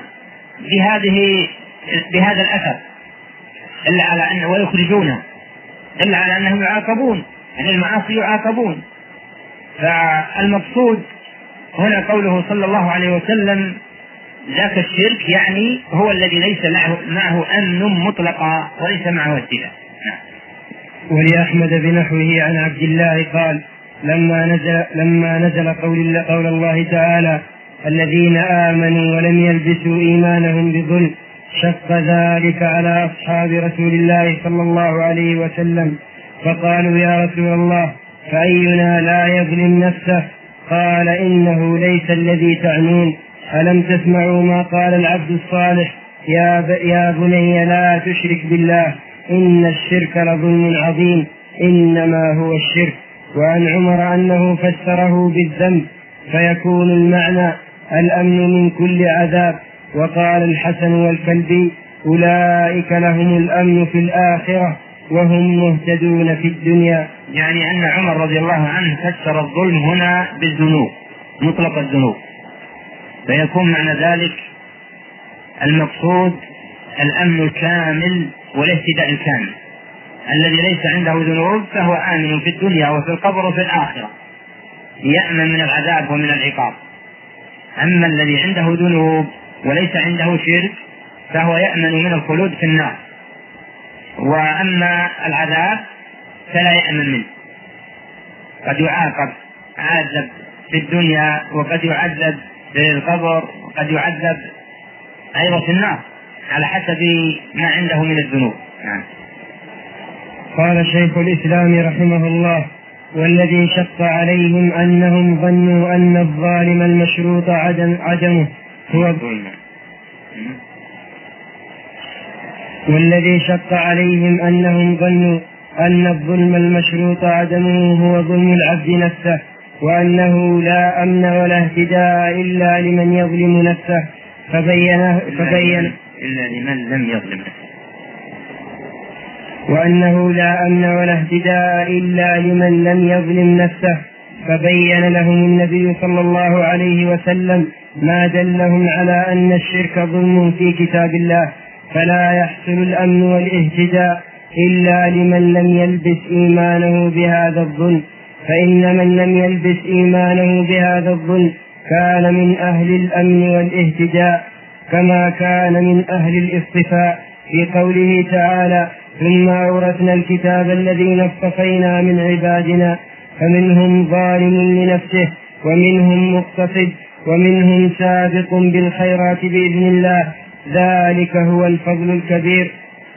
بهذا الأثر، إلا على أنه ويخرجونه، إلا على أنهم يعاقبون، يعني المعاصي يعاقبون. فالمقصود هنا قوله صلى الله عليه وسلم ذاك الشرك، يعني هو الذي ليس معه أمن مطلقا وليس معه اتباع.
ولأحمد بنحوه عن عبد الله قال لما نزل قول الله تعالى الذين آمنوا ولم يلبسوا إيمانهم بظلم شق ذلك على أصحاب رسول الله صلى الله عليه وسلم، فقالوا يا رسول الله فأينا لا يظلم نفسه؟ قال إنه ليس الذي تعنون. ألم تسمعوا ما قال العبد الصالح يا بني لا تشرك بالله إن الشرك لظلم عظيم إنما هو الشرك. وعن عمر أنه فسره بالذنب فيكون المعنى الأمن من كل عذاب. وقال الحسن والكلبي أولئك لهم الأمن في الآخرة وهم مهتدون في الدنيا،
يعني أن عمر رضي الله عنه فسر الظلم هنا بالذنوب، مطلق الذنوب، فيكون معنى ذلك المقصود الأمن الكامل والاهتداء الكامل. الذي ليس عنده ذنوب فهو آمن في الدنيا وفي القبر وفي الآخرة، يأمن من العذاب ومن العقاب. أما الذي عنده ذنوب وليس عنده شرك فهو يأمن من الخلود في النار، وأما العذاب فلا يأمن منه، قد يعذب في الدنيا وقد يعذب في القبر وقد يعذب أيضا في النار على حسب ما عنده من الذنوب.
قال شيخ الإسلام رحمه الله والذي شق عليهم أنهم ظنوا أن الظالم المشروط عدمه هو والذي شق عليهم أنهم ظنوا أن الظلم المشروط عدمه هو ظلم العبد نفسه، وأنه لا أمن ولا اهتداء إلا لمن يظلم نفسه، فبين
إلا لمن لم يظلم نفسه،
وأنه لا أمن ولا اهتداء إلا لمن لم يظلم نفسه، فبين لهم النبي صلى الله عليه وسلم ما دلهم على أن الشرك ظلم في كتاب الله، فلا يحصل الأمن والاهتداء إلا لمن لم يلبس إيمانه بهذا الظلم، فإن من لم يلبس إيمانه بهذا الظلم كان من أهل الأمن والاهتداء كما كان من أهل الاصطفاء في قوله تعالى ثم أورثنا الكتاب الذين اصطفينا من عبادنا فمنهم ظالم لنفسه ومنهم مقتصد ومنهم سابق بالخيرات بإذن الله ذلك هو الفضل الكبير.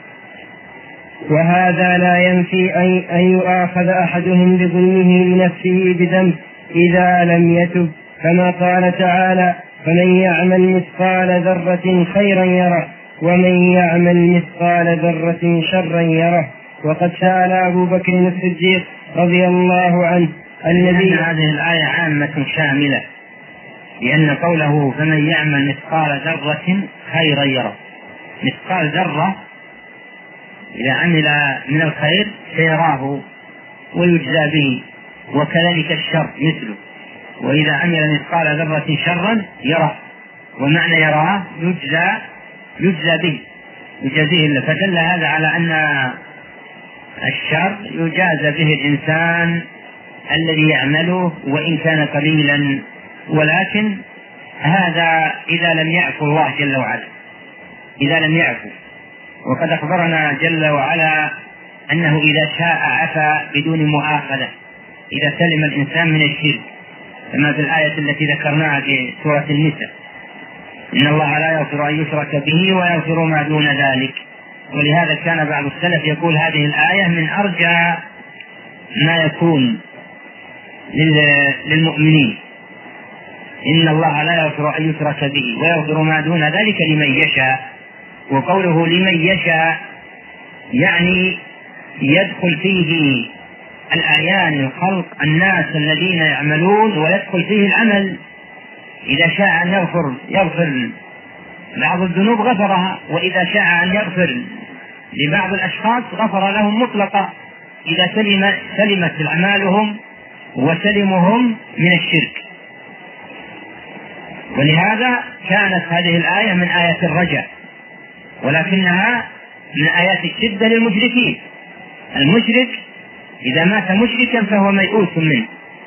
وهذا لا ينفي أن يؤاخذ أحدهم بظلمه لنفسه بذنب إذا لم يتب، كما قال تعالى فمن يعمل مثقال ذرة خيرا يره ومن يعمل مثقال ذرة شرا يره. وقد سأل أبو بكر الصديق رضي الله عنه النبي.
هذه الآية عامة شاملة لأن قوله فمن يعمل مثقال ذرة خيرا يره، مثقال ذرة إذا عمل من الخير سيراه ويجزى به، وكذلك الشر مثله، وإذا عمل مثقال ذرة شرا يره، ومعنى يراه يجزى به يجازيه الله. فدل هذا على أن الشر يجازى به الإنسان الذي يعمله وإن كان قليلا، ولكن هذا إذا لم يعفو الله جل وعلا، إذا لم يعفو. وقد أخبرنا جل وعلا أنه إذا شاء عفا بدون مؤاخذة إذا سلم الإنسان من الشرك، كما في الآية التي ذكرناها في سورة النساء: إن الله لا يغفر أن يشرك به ويغفر ما دون ذلك. ولهذا كان بعض السلف يقول هذه الآية من أرجى ما يكون للمؤمنين، إن الله لا يغفر أن يشرك به ويغفر ما دون ذلك لمن يشاء. وقوله لمن يشاء يعني يدخل فيه الأعيان، الخلق، الناس الذين يعملون، ويدخل فيه العمل. إذا شاء أن يغفر بعض الذنوب غفرها، وإذا شاء أن يغفر لبعض الأشخاص غفر لهم مطلقا إذا سلمت أعمالهم وسلمهم من الشرك. ولهذا كانت هذه الآية من آيات الرجاء، ولكنها من آيات الشدة للمشركين. المشرك إذا مات مشركا فهو ميؤوس منه.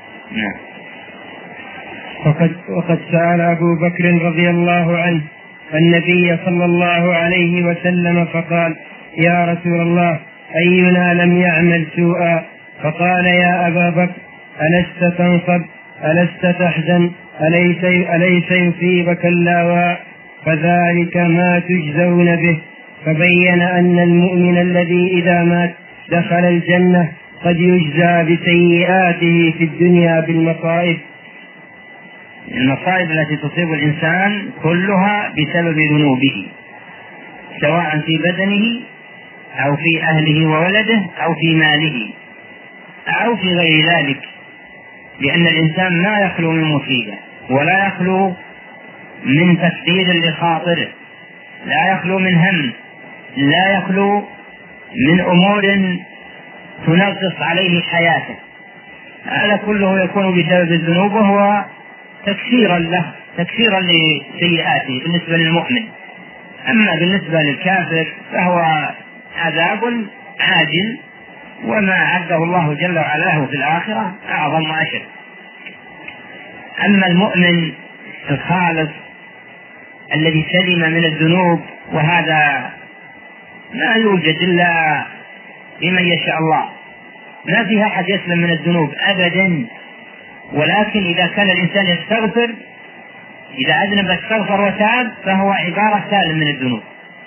وقد سأل أبو بكر رضي الله عنه النبي صلى الله عليه وسلم فقال: يا رسول الله، أينا لم يعمل سوءا؟ فقال: يا أبا بكر، ألست تنصب؟ ألست تحزن؟ أليس يصيبك اللاواء؟ فذلك ما تجزون به. فبين أن المؤمن الذي إذا مات دخل الجنة قد يجزى بسيئاته في الدنيا بالمصائب.
المصائب التي تصيب الإنسان كلها بسبب ذنوبه، سواء في بدنه أو في أهله وولده أو في ماله أو في غير ذلك، لأن الإنسان ما يخلو من مصيبة، ولا يخلو من تفكير لخاطره، لا يخلو من هم، لا يخلو من أمور تنغص عليه حياته. هذا كله يكون بسبب الذنوب، وهو تكفيرا له، تكفيرا لسيئاته بالنسبة للمؤمن. أما بالنسبة للكافر فهو عذاب عاجل، وما عده الله جل وعلا له في الآخرة أعظم وأشد. أما المؤمن الخالص الذي سلم من الذنوب، وهذا لا يوجد إلا لمن يشاء الله، ما فيها أحد يسلم من الذنوب أبدا. ولكن إذا كان الإنسان يستغفر، إذا أذنب استغفر وتاب، فهو عبارة سالم من الذنوب.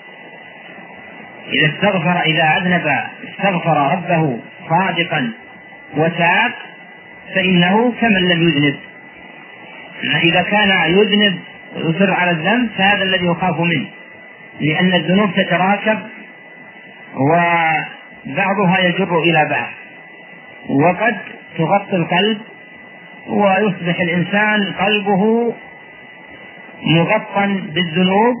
إذا أذنب استغفر ربه صادقا وتاب فإنه كمن لم يذنب. إذا كان يذنب ويصر على الذنب فهذا الذي يخاف منه، لأن الذنوب تتراكب وبعضها يجر إلى بعض، وقد تغطي القلب ويصبح الإنسان قلبه مغطى بالذنوب،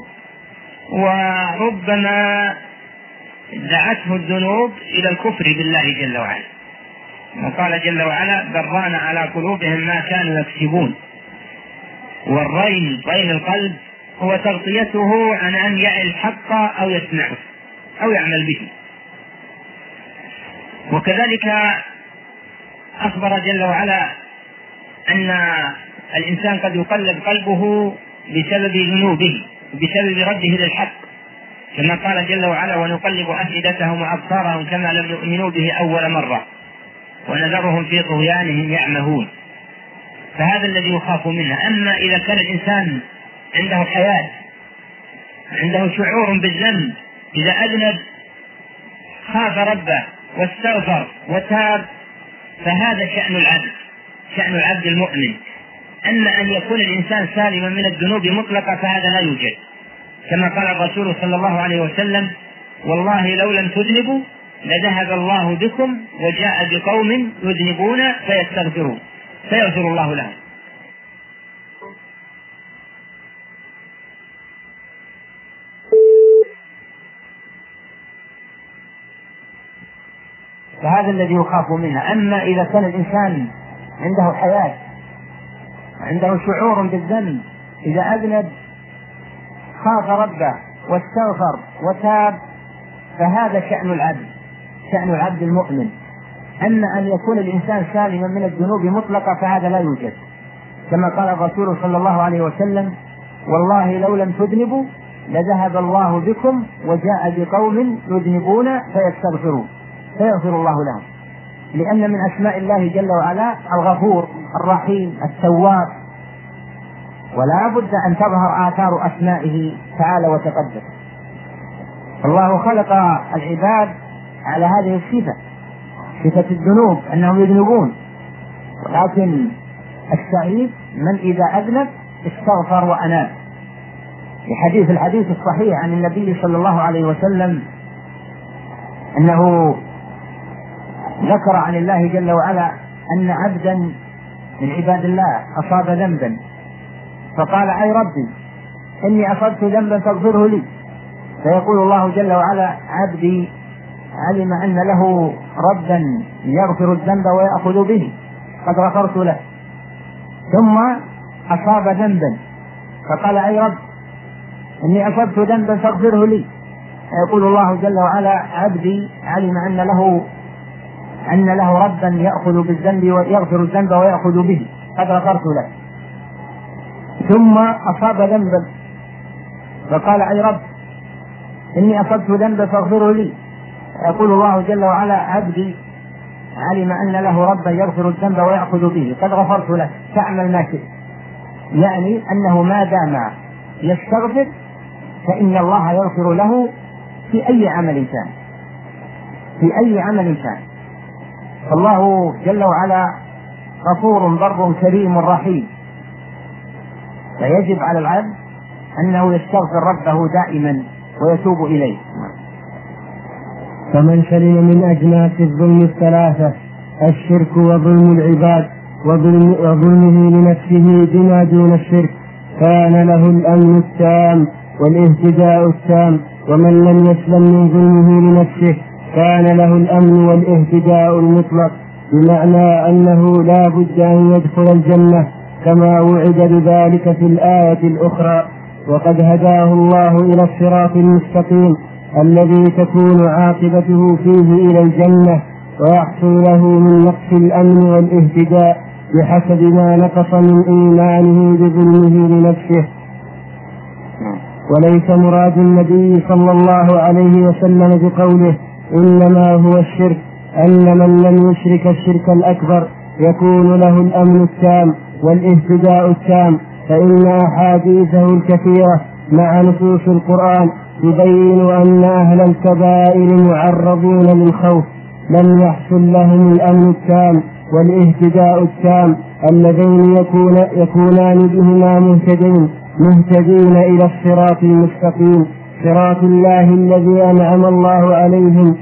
وربما دعته الذنوب إلى الكفر بالله جل وعلا. وقال جل وعلا: بران على قلوبهم ما كانوا يكسبون. والرين، رين القلب، هو تغطيته عن أن يعي الحق أو يسمعه أو يعمل به. وكذلك أخبر جل وعلا أن الإنسان قد يقلب قلبه بسبب ذنوبه وبسبب رده للحق، كما قال جل وعلا: ونقلب أفئدتهم وأبصارهم كما لم يؤمنوا به أول مرة ونذرهم في طغيانهم يعمهون. فهذا الذي يخاف منه. أما إذا كان الإنسان عنده حياة، عنده شعور بالذنب، إذا أذنب خاف ربه واستغفر وتاب، فهذا شأن العبد المؤمن. أما أن يكون الإنسان سالما من الذنوب مطلقا فهذا لا يوجد، كما قال الرسول صلى الله عليه وسلم: والله لو لم تذنبوا لذهب الله بكم وجاء بقوم يذنبون فيستغفرون فيغفر الله لهم. فهذا الذي يخاف منها. أما إذا كان الإنسان عنده حياة، عنده شعور بالذنب، إذا أذنب خاف ربه واستغفر وتاب، فهذا شأن العبد، شأن العبد المؤمن. أما أن يكون الإنسان سالما من الذنوب مطلقا فهذا لا يوجد، كما قال الرسول صلى الله عليه وسلم: والله لو لم تذنبوا لذهب الله بكم وجاء بقوم يذنبون فيستغفرون فيغفر الله لهم. لأن من أسماء الله جل وعلا الغفور الرحيم التواب، ولا بد أن تظهر آثار أسمائه تعالى وتقدس. الله خلق العباد على هذه الصفة، صفة الذنوب أنهم يذنبون، ولكن السعيد من إذا أذنب استغفر وأناب. في الحديث الصحيح عن النبي صلى الله عليه وسلم أنه ذكر عن الله جل وعلا أن عبدا من عباد الله أصاب ذنبا فقال: أي ربي إني أصبت ذنبا فاغفره لي. فيقول الله جل وعلا: عبدي علم أن له ربا يغفر الذنب ويأخذ به قد غفرت له. ثم أصاب ذنبا فقال: أي رب إني أصبت ذنبا فاغفره لي. يقول الله جل وعلا: عبدي علم أن له ربا يأخذ بالذنب ويغفر الذنب ويأخذ به قد غفرت له. ثم أصاب ذنبا فقال: أي رب إني أصبت ذنبا فاغفره لي. يقول الله جل وعلا: عبدي علم أن له ربا يغفر الذنب ويأخذ به قد غفرت له فاعمل ما شئت. يعني أنه ما دام يستغفر فإن الله يغفر له في أي عمل كان، في أي عمل كان. فالله جل وعلا غفور بر كريم رحيم، فيجب على العبد أنه يستغفر ربه دائما ويتوب إليه.
فمن سلم من أجناس الظلم الثلاثة: الشرك وظلم العباد وظلمه لنفسه بما دون الشرك، كان له الأمن التام والاهتداء التام. ومن لم يسلم من ظلمه لنفسه كان له الأمن والاهتداء المطلق، بمعنى أنه لا بد أن يدخل الجنة كما وعد بذلك في الآية الأخرى: وقد هداه الله إلى الصراط المستقيم الذي تكون عاقبته فيه إلى الجنة، ويحصل له من نقص الأمن والاهتداء بحسب ما نقص من إيمانه بظلمه لنفسه. وليس مراد النبي صلى الله عليه وسلم بقوله إنما هو الشرك أن من لم يشرك الشرك الأكبر يكون له الأمن التام والاهتداء التام، فإن أحاديثه الكثيرة مع نصوص القرآن تبين أن أهل الكبائر معرضون للخوف لم يحصل لهم الأمن التام والاهتداء التام اللذين يكونان بهما مهتدين إلى الصراط المستقيم، صراط الله الذي أنعم الله عليهم،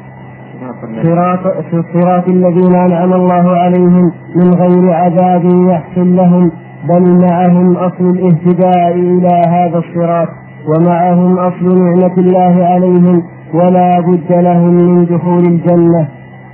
صراط الذين أنعم الله عليهم من غير عذاب يحصل لهم، بل معهم أصل الاهتداء إلى هذا الصراط ومعهم أصل نعمة الله عليهم، ولا بد لهم من دخول الجنة.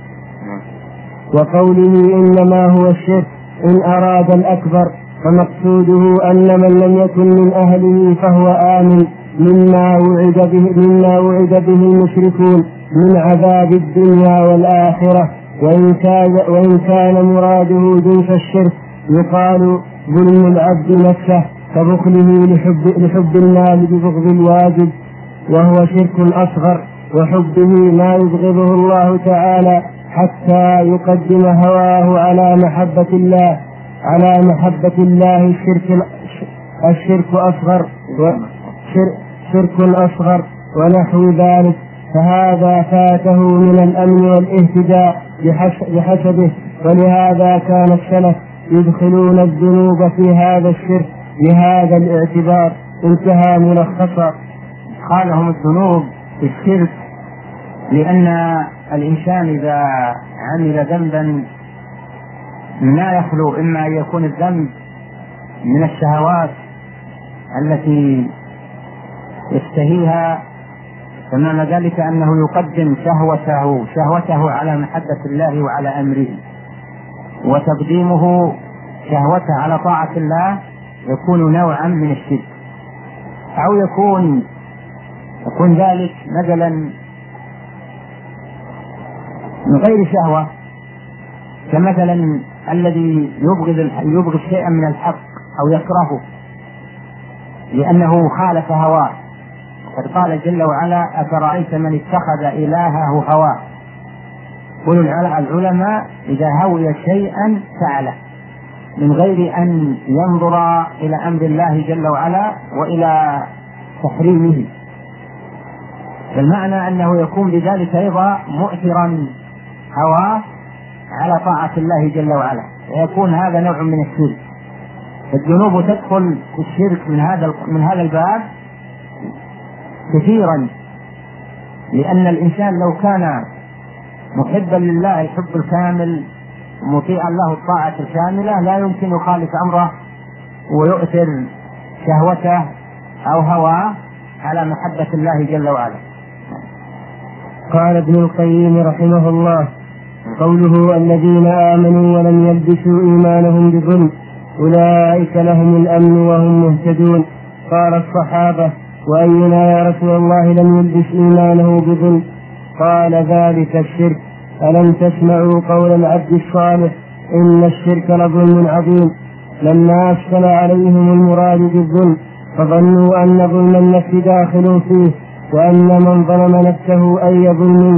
وقوله إنما هو الشرك إن أراد الأكبر، فمقصوده أن من لم يكن من أهله فهو آمن مما وعد به المشركون من عذاب الدنيا والآخرة. وإن كان مراده جنس الشرك يقال ظلم العبد نفسه كبخله لحب المال ببغض الواجب، وهو شرك أصغر، وحبه ما يبغضه الله تعالى حتى يقدم هواه على محبة الله الشرك أصغر ونحو ذلك، فهذا فاته من الأمن والاهتداء بحسبه. ولهذا كان السلف يدخلون الذنوب في هذا الشرك بهذا الاعتبار. انتهى ملخصا.
قالهم الذنوب في الشرك لأن الإنسان إذا عمل ذنبا لا يخلو إما أن يكون الذنب من الشهوات التي يشتهيها فمعنى ذلك أنه يقدم شهوته على محبة الله وعلى أمره، وتقديمه شهوته على طاعة الله يكون نوعا من الشرك. أو يكون ذلك مثلا من غير شهوة، كمثلا الذي يبغض شيئا من الحق أو يكرهه لأنه خالف هواه. قد قال جل وعلا: أفرأيت من اتخذ إلهه هواه. قل العلماء إذا هوي شيئا فعله من غير أن ينظر إلى أمر الله جل وعلا وإلى تحريمه، فالمعنى أنه يكون بذلك أيضا مؤثرا هواه على طاعة الله جل وعلا، ويكون هذا نوع من الشرك. الذنوب تدخل في الشرك من هذا الباب كثيرا، لأن الإنسان لو كان محبا لله الحب الكامل مطيعا له الطاعة الكاملة لا يمكن يخالف أمره ويؤثر شهوته أو هواه على محبة الله جل وعلا.
قال ابن القيم رحمه الله: قوله الذين آمنوا ولم يلبسوا إيمانهم بظلم أولئك لهم الأمن وهم مهتدون. قال الصحابة: وأينا يا رسول الله لم يلبس إيمانه بظلم؟ قال: ذلك الشرك. ألم تسمعوا قول العبد الصالح: إن الشرك لظلم عظيم. لما أشكل عليهم المراد بالظلم فظنوا أن ظلم النفس داخل فيه، وأن من ظلم نفسه أي ظلم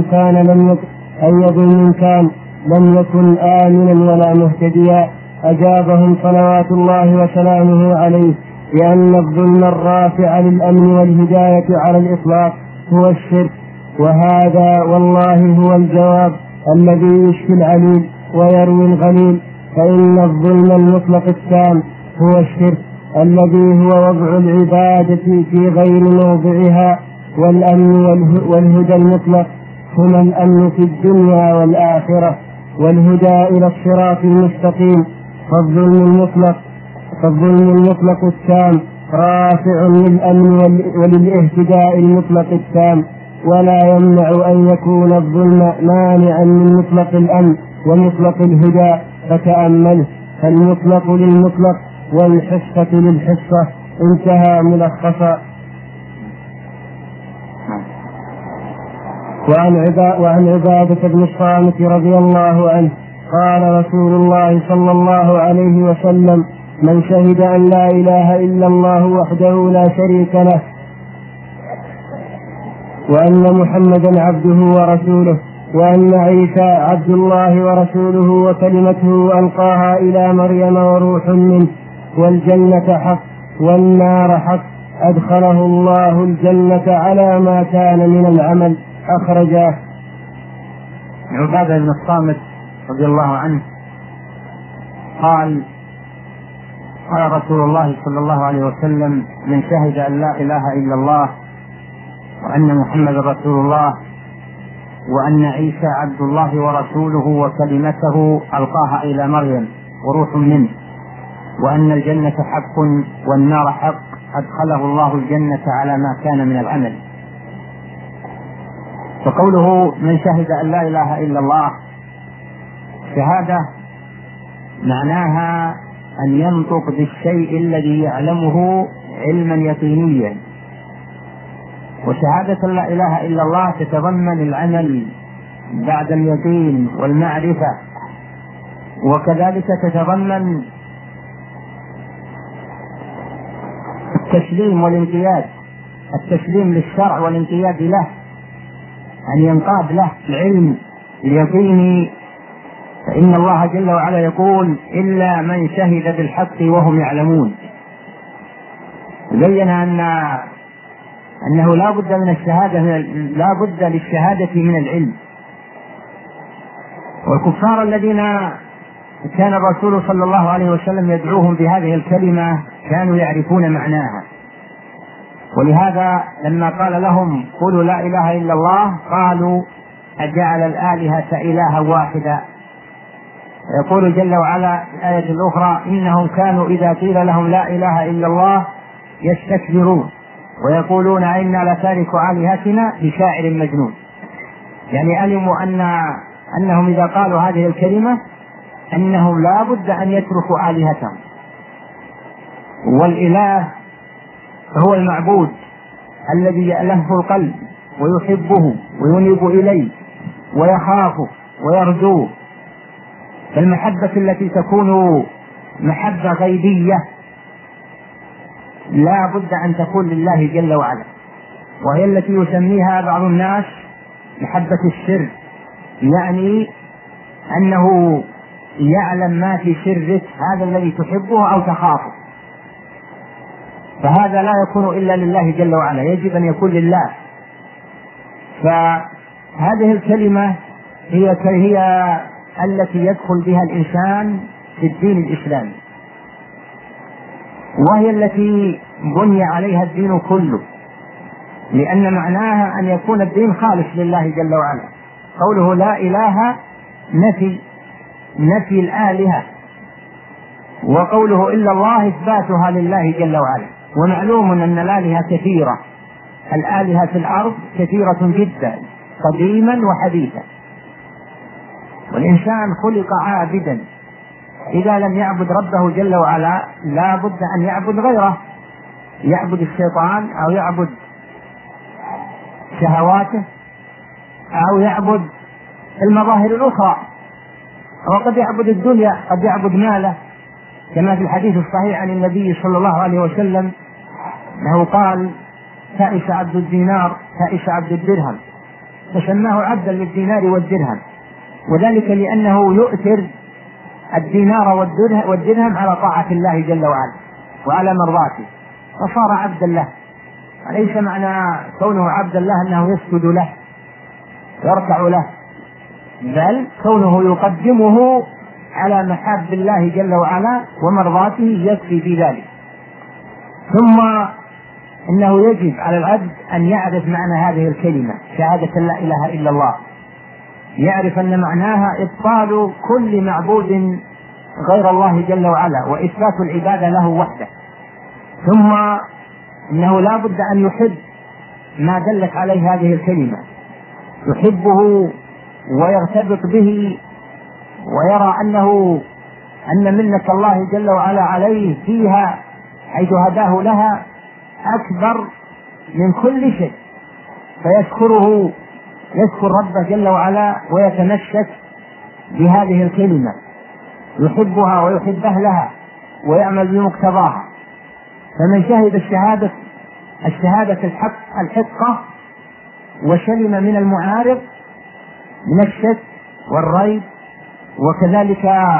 كان لم يكن آمنا ولا مهتديا. أجابهم صلوات الله وسلامه عليه بأن الظلم الرافع للأمن والهداية على الإطلاق هو الشرك، وهذا والله هو الجواب الذي يشفي العليل ويروي الغليل. فإن الظلم المطلق التام هو الشرك الذي هو وضع العبادة في غير موضعها، والأمن والهدى المطلق هما الأمن في الدنيا والآخرة والهدى إلى الصراط المستقيم. فالظلم المطلق التام رافع للأمن وللاهتداء المطلق التام، ولا يمنع أن يكون الظلم مانعا من مطلق الأمن ومطلق الهدى. فتأمله: فالمطلق للمطلق والحصة للحصة. انتهى ملخصا. وعن عبادة بن الصامت رضي الله عنه قال رسول الله صلى الله عليه وسلم: من شهد أن لا إله إلا الله وحده لا شريك له وأن محمدا عبده ورسوله وأن عيسى عبد الله ورسوله وكلمته ألقاها إلى مريم وروح منه، والجنة حق والنار حق، أدخله الله الجنة على ما كان من العمل. أخرجاه.
عبادة بن الصامت رضي الله عنه قال: قال رسول الله صلى الله عليه وسلم: من شهد أن لا إله إلا الله وأن محمد رسول الله وأن عيسى عبد الله ورسوله وكلمته ألقاها إلى مريم وروح منه، وأن الجنة حق والنار حق، أدخله الله الجنة على ما كان من العمل. فقوله من شهد أن لا إله إلا الله، شهادة معناها أن ينطق بالشيء الذي يعلمه علما يقينيا، وشهادة لا إله إلا الله تتضمن العمل بعد اليقين والمعرفة، وكذلك تتضمن التسليم والانقياد، التسليم للشرع والانقياد له، أن ينقاد له العلم اليقيني. فإن الله جل وعلا يقول: إلا من شهد بالحق وهم يعلمون. بين أنه لا بد من الشهادة، لا بد للشهادة من العلم. والكفار الذين كان الرسول صلى الله عليه وسلم يدعوهم بهذه الكلمة كانوا يعرفون معناها، ولهذا لما قال لهم قولوا لا إله إلا الله قالوا: أجعل الآلهة إلها واحدا. يقول جل وعلا في الآية الأخرى: إنهم كانوا إذا قيل لهم لا إله إلا الله يستكبرون ويقولون إنا لتاركو آلهتنا لشاعر مجنون. يعني علموا أنهم إذا قالوا هذه الكلمة أنهم لا بد أن يتركوا آلهتهم. والإله هو المعبود الذي يألهه القلب ويحبه وينيب إليه ويخافه ويرجوه. فالمحبة التي تكون محبة غيبية لا بد أن تكون لله جل وعلا، وهي التي يسميها بعض الناس محبة السر، يعني أنه يعلم ما في سرك هذا الذي تحبه أو تخافه، فهذا لا يكون إلا لله جل وعلا، يجب أن يكون لله. فهذه الكلمة هي التي يدخل بها الإنسان في الدين الإسلامي، وهي التي بني عليها الدين كله، لأن معناها أن يكون الدين خالص لله جل وعلا. قوله لا إله نفي الآلهة، وقوله إلا الله إثباتها لله جل وعلا. ومعلوم أن الآلهة كثيرة، الآلهة في الأرض كثيرة جدا قديما وحديثا، والإنسان خلق عابدا، إذا لم يعبد ربه جل وعلا لا بد أن يعبد غيره، يعبد الشيطان أو يعبد شهواته أو يعبد المظاهر الأخرى، وقد يعبد الدنيا، قد يعبد ماله، كما في الحديث الصحيح عن النبي صلى الله عليه وسلم أنه قال تائس عبد الدينار تائس عبد الدرهم، فسماه عبدا للدينار والدرهم، وذلك لأنه يؤثر الدينار والدرهم على طاعة الله جل وعلا وعلى مرضاته، فصار عبدا له. وليس معنى كونه عبدا له أنه يسجد له يركع له، بل كونه يقدمه على محاب الله جل وعلا ومرضاته يكفي في ذلك. ثم إنه يجب على العبد أن يعرف معنى هذه الكلمة شهادة لا إله إلا الله، يعرف أن معناها إبطال كل معبود غير الله جل وعلا وإثبات العبادة له وحده. ثم إنه لا بد أن يحب ما دلت عليه هذه الكلمة، يحبه ويرتبط به ويرى أن منة الله جل وعلا عليه فيها حيث هداه لها أكبر من كل شيء، فيشكره، يشكر ربه جل وعلا ويتمسك بهذه الكلمة، يحبها ويحب أهلها ويعمل بمقتضاها. فمن شهد الشهادة الحقة وسلم من المعارض من الشك والريب، وكذلك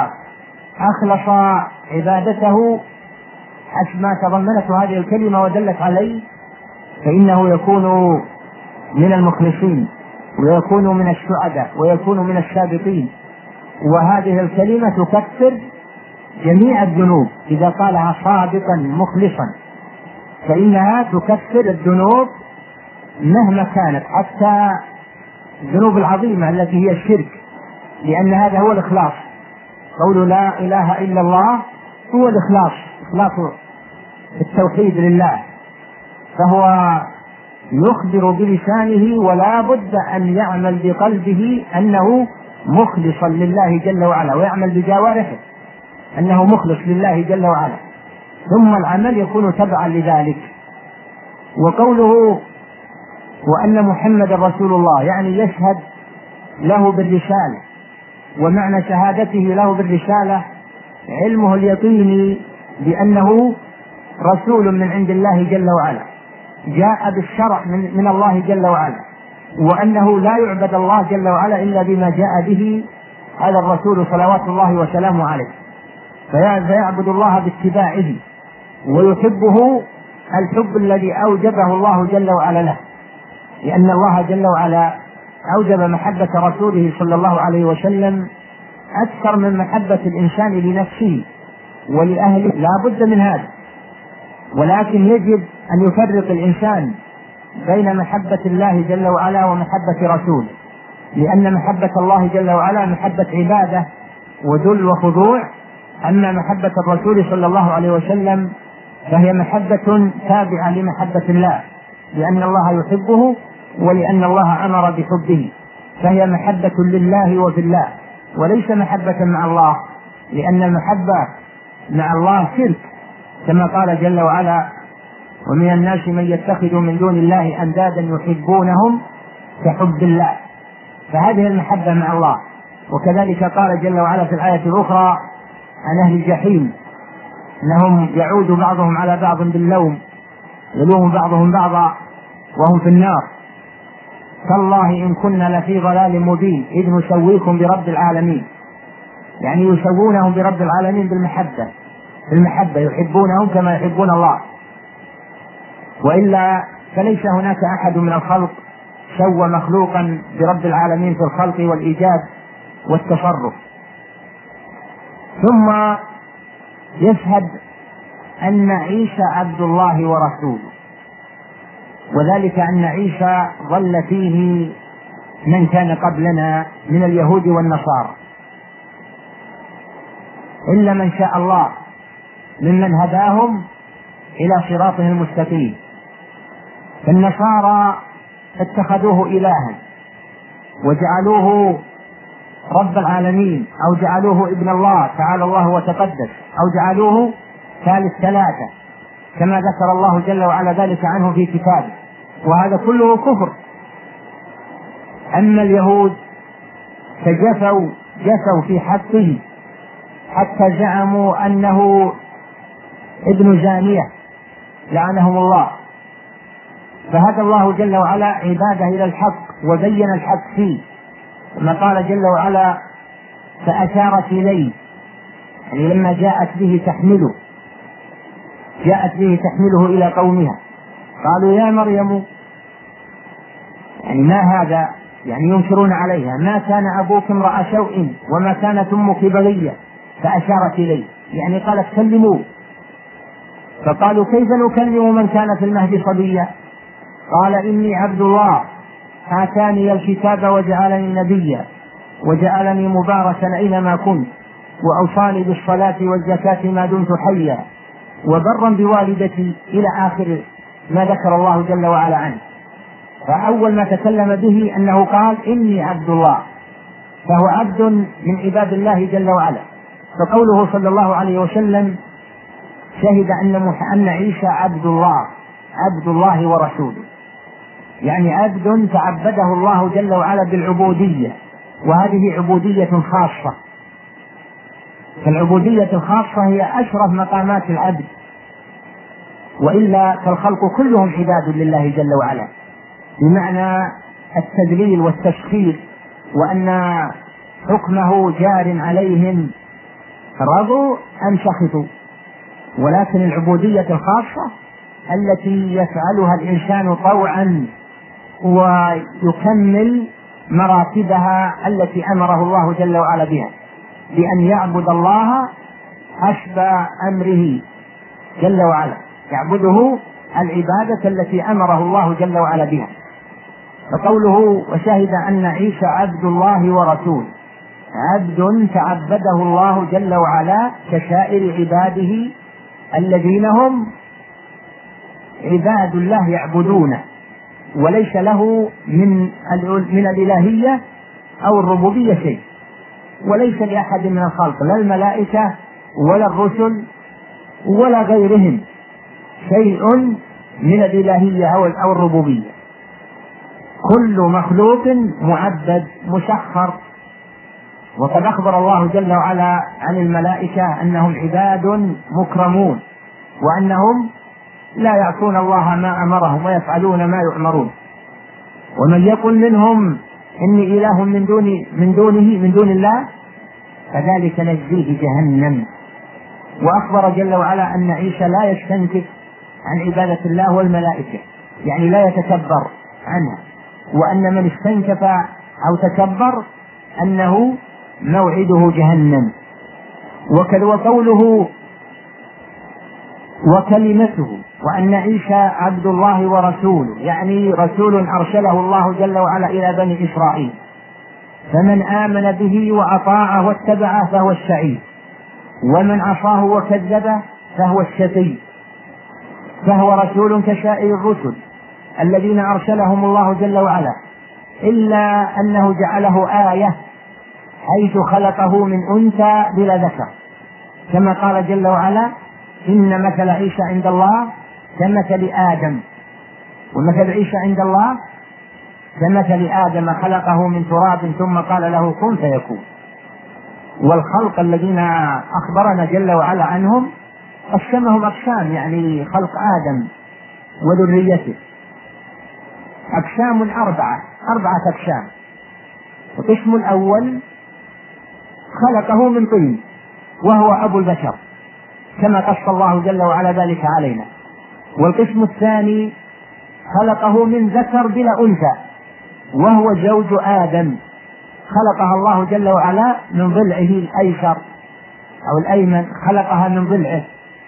أخلص عبادته حسب ما تضمنته هذه الكلمة ودلت عليه، فإنه يكون من المخلصين ويكون من السعداء ويكون من السابقين. وهذه الكلمة تكفر جميع الذنوب إذا قالها صادقا مخلصا، فإنها تكفر الذنوب مهما كانت، حتى الذنوب العظيمة التي هي الشرك، لأن هذا هو الإخلاص. قول لا إله إلا الله هو الإخلاص، إخلاص التوحيد لله، فهو يخبر بلسانه ولا بد أن يعمل بقلبه أنه مخلصا لله جل وعلا، ويعمل بجوارحه أنه مخلص لله جل وعلا، ثم العمل يكون تبعا لذلك. وقوله وأن محمد رسول الله يعني يشهد له بالرسالة، ومعنى شهادته له بالرسالة علمه اليقيني بأنه رسول من عند الله جل وعلا جاء بالشرع من الله جل وعلا، وأنه لا يعبد الله جل وعلا إلا بما جاء به هذا الرسول صلوات الله وسلامه عليه، فيعبد الله باتباعه ويحبه الحب الذي أوجبه الله جل وعلا له، لأن الله جل وعلا أوجب محبة رسوله صلى الله عليه وسلم أكثر من محبة الإنسان لنفسه ولأهله، لا بد من هذا. ولكن يجب أن يفرق الإنسان بين محبة الله جل وعلا ومحبة رسوله، لأن محبة الله جل وعلا محبة عبادة وذل وخضوع، أما محبة الرسول صلى الله عليه وسلم فهي محبة تابعة لمحبة الله، لأن الله يحبه ولأن الله أمر بحبه، فهي محبة لله وفي الله، وليس محبة مع الله، لأن المحبة مع الله شرك، كما قال جل وعلا: ومن الناس من يتخذ من دون الله أندادا يحبونهم كحب الله، فهذه المحبة مع الله. وكذلك قال جل وعلا في الآية الأخرى عن أهل الجحيم: أنهم يعود بعضهم على بعض باللوم، يلوم بعضهم بعضا وهم في النار، تالله إن كنا لفي ضلال مبين إذ نسويكم برب العالمين، يعني يسوونهم برب العالمين بالمحبة يحبونهم كما يحبون الله، وإلا فليس هناك أحد من الخلق سوى مخلوقا برب العالمين في الخلق والإيجاد والتصرف. ثم يشهد أن عيسى عبد الله ورسوله، وذلك أن عيسى ظل فيه من كان قبلنا من اليهود والنصارى، إلا من شاء الله ممن هداهم إلى صراطه المستقيم. فالنصارى اتخذوه إلها وجعلوه رب العالمين، أو جعلوه ابن الله تعالى الله وتقدس، أو جعلوه ثالث ثلاثة، كما ذكر الله جل وعلا ذلك عنه في كتابه، وهذا كله كفر. أما اليهود فجفوا في حقه حتى زعموا أنه ابن زانية لعنهم الله، فهدى الله جل وعلا عباده إلى الحق وبين الحق فيه، كما قال جل وعلا: فأشارت إليه، يعني لما جاءت به تحمله إلى قومها قالوا: يا مريم، يعني ما هذا، يعني ينكرون عليها: ما كان أبوك امرأ سوء وما كانت أمك بغية. فأشارت إليه يعني قالت: كلموه. فقالوا: كيف نكلم من كان في المهد صبيا؟ قال: إني عبد الله آتاني الكتاب وجعلني نبيا وجعلني مباركا أينما كنت وأوصاني بالصلاة والزكاة ما دمت حيا وبرا بوالدتي، إلى آخر ما ذكر الله جل وعلا عنه. فأول ما تكلم به أنه قال: إني عبد الله، فهو عبد من عباد الله جل وعلا. فقوله صلى الله عليه وسلم شهد أن عيسى عبد الله ورسوله، يعني عبد تعبده الله جل وعلا بالعبودية، وهذه عبودية خاصة. فالعبودية الخاصة هي أشرف مقامات العبد، وإلا فالخلق كلهم عباد لله جل وعلا، بمعنى التذليل والتسخير، وأن حكمه جار عليهم رضوا أم سخطوا. ولكن العبودية الخاصة التي يفعلها الإنسان طوعا ويكمل مراتبها التي أمره الله جل وعلا بها، بأن يعبد الله حسب أمره جل وعلا، يعبده العبادة التي أمره الله جل وعلا بها. فقوله: وشهد أن عيسى عبد الله ورسوله، عبد تعبده الله جل وعلا كسائر عباده الذين هم عباد الله يعبدونه، وليس له من الإلهية أو الربوبية شيء، وليس لأحد من الخلق، لا الملائكة ولا الرسل ولا غيرهم، شيء من الإلهية أو الربوبية. كل مخلوق معبد مسخر. وقد أخبر الله جل وعلا عن الملائكة أنهم عباد مكرمون، وأنهم لا يعصون الله ما أمرهم ويفعلون ما يؤمرون. ومن يقل منهم إني إله من دون الله فذلك نجزيه جهنم. وأخبر جل وعلا أن عيسى لا يستنكف عن عبادة الله والملائكة، يعني لا يتكبر عنها، وأن من استنكف أو تكبر أنه موعده جهنم. وقوله وكلمته، وأن عيسى عبد الله ورسوله، يعني رسول أرسله الله جل وعلا إلى بني إسرائيل، فمن آمن به وأطاعه واتبعه فهو السعيد، ومن عصاه وكذبه فهو الشقي. فهو رسول كسائر الرسل الذين أرسلهم الله جل وعلا، إلا أنه جعله آية حيث خلقه من أنثى بلا ذكر، كما قال جل وعلا: إن مثل عيسى عند الله كمثل آدم. ومثل عيسى عند الله كمثل آدم خلقه من تراب ثم قال له كن فيكون. والخلق الذين أخبرنا جل وعلا عنهم قسمهم أقسام، يعني خلق آدم وذريته أقسام أربعة أقسام. القسم الأول خلقه من طين وهو أبو البشر كما قص الله جل وعلا ذلك علينا. والقسم الثاني خلقه من ذكر بلا أنثى وهو زوج آدم، خلقها الله جل وعلا من ضلعه الأيسر أو الأيمن، خلقها من ضلعه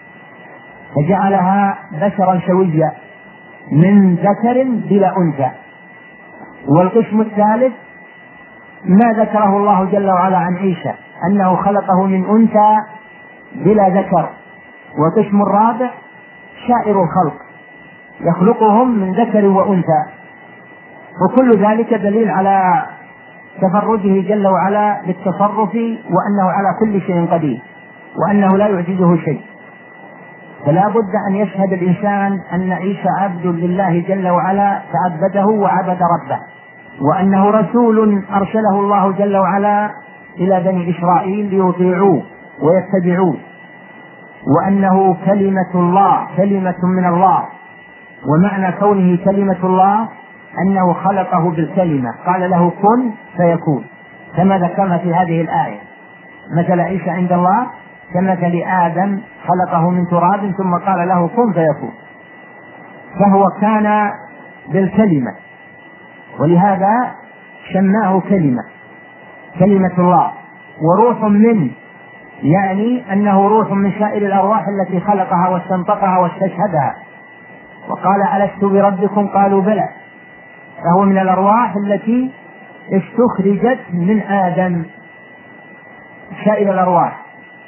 فجعلها بشرا سويا من ذكر بلا أنثى. والقسم الثالث ما ذكره الله جل وعلا عن عيسى أنه خلقه من أنثى بلا ذكر. والقسم الرابع سائر الخلق يخلقهم من ذكر وأنثى. وكل ذلك دليل على تفرده جل وعلا بالتصرف وأنه على كل شيء قدير وأنه لا يعجزه شيء. فلا بد أن يشهد الإنسان أن عيسى عبد لله جل وعلا تعبده وعبد ربه، وأنه رسول أرسله الله جل وعلا إلى بني إسرائيل ليطيعوه ويتبعوه، وأنه كلمة الله، كلمة من الله. ومعنى كونه كلمة الله أنه خلقه بالكلمة، قال له كن فيكون، كما ذكرنا في هذه الآية: مثل عيسى عند الله كمثل آدم خلقه من تراب ثم قال له كن فيكون. فهو كان بالكلمة، ولهذا سماه كلمة الله وروح منه، يعني أنه روح من سائر الأرواح التي خلقها واستنطقها واستشهدها. وقال ألست بربكم قالوا بلى، فهو من الأرواح التي استخرجت من آدم سائر الأرواح،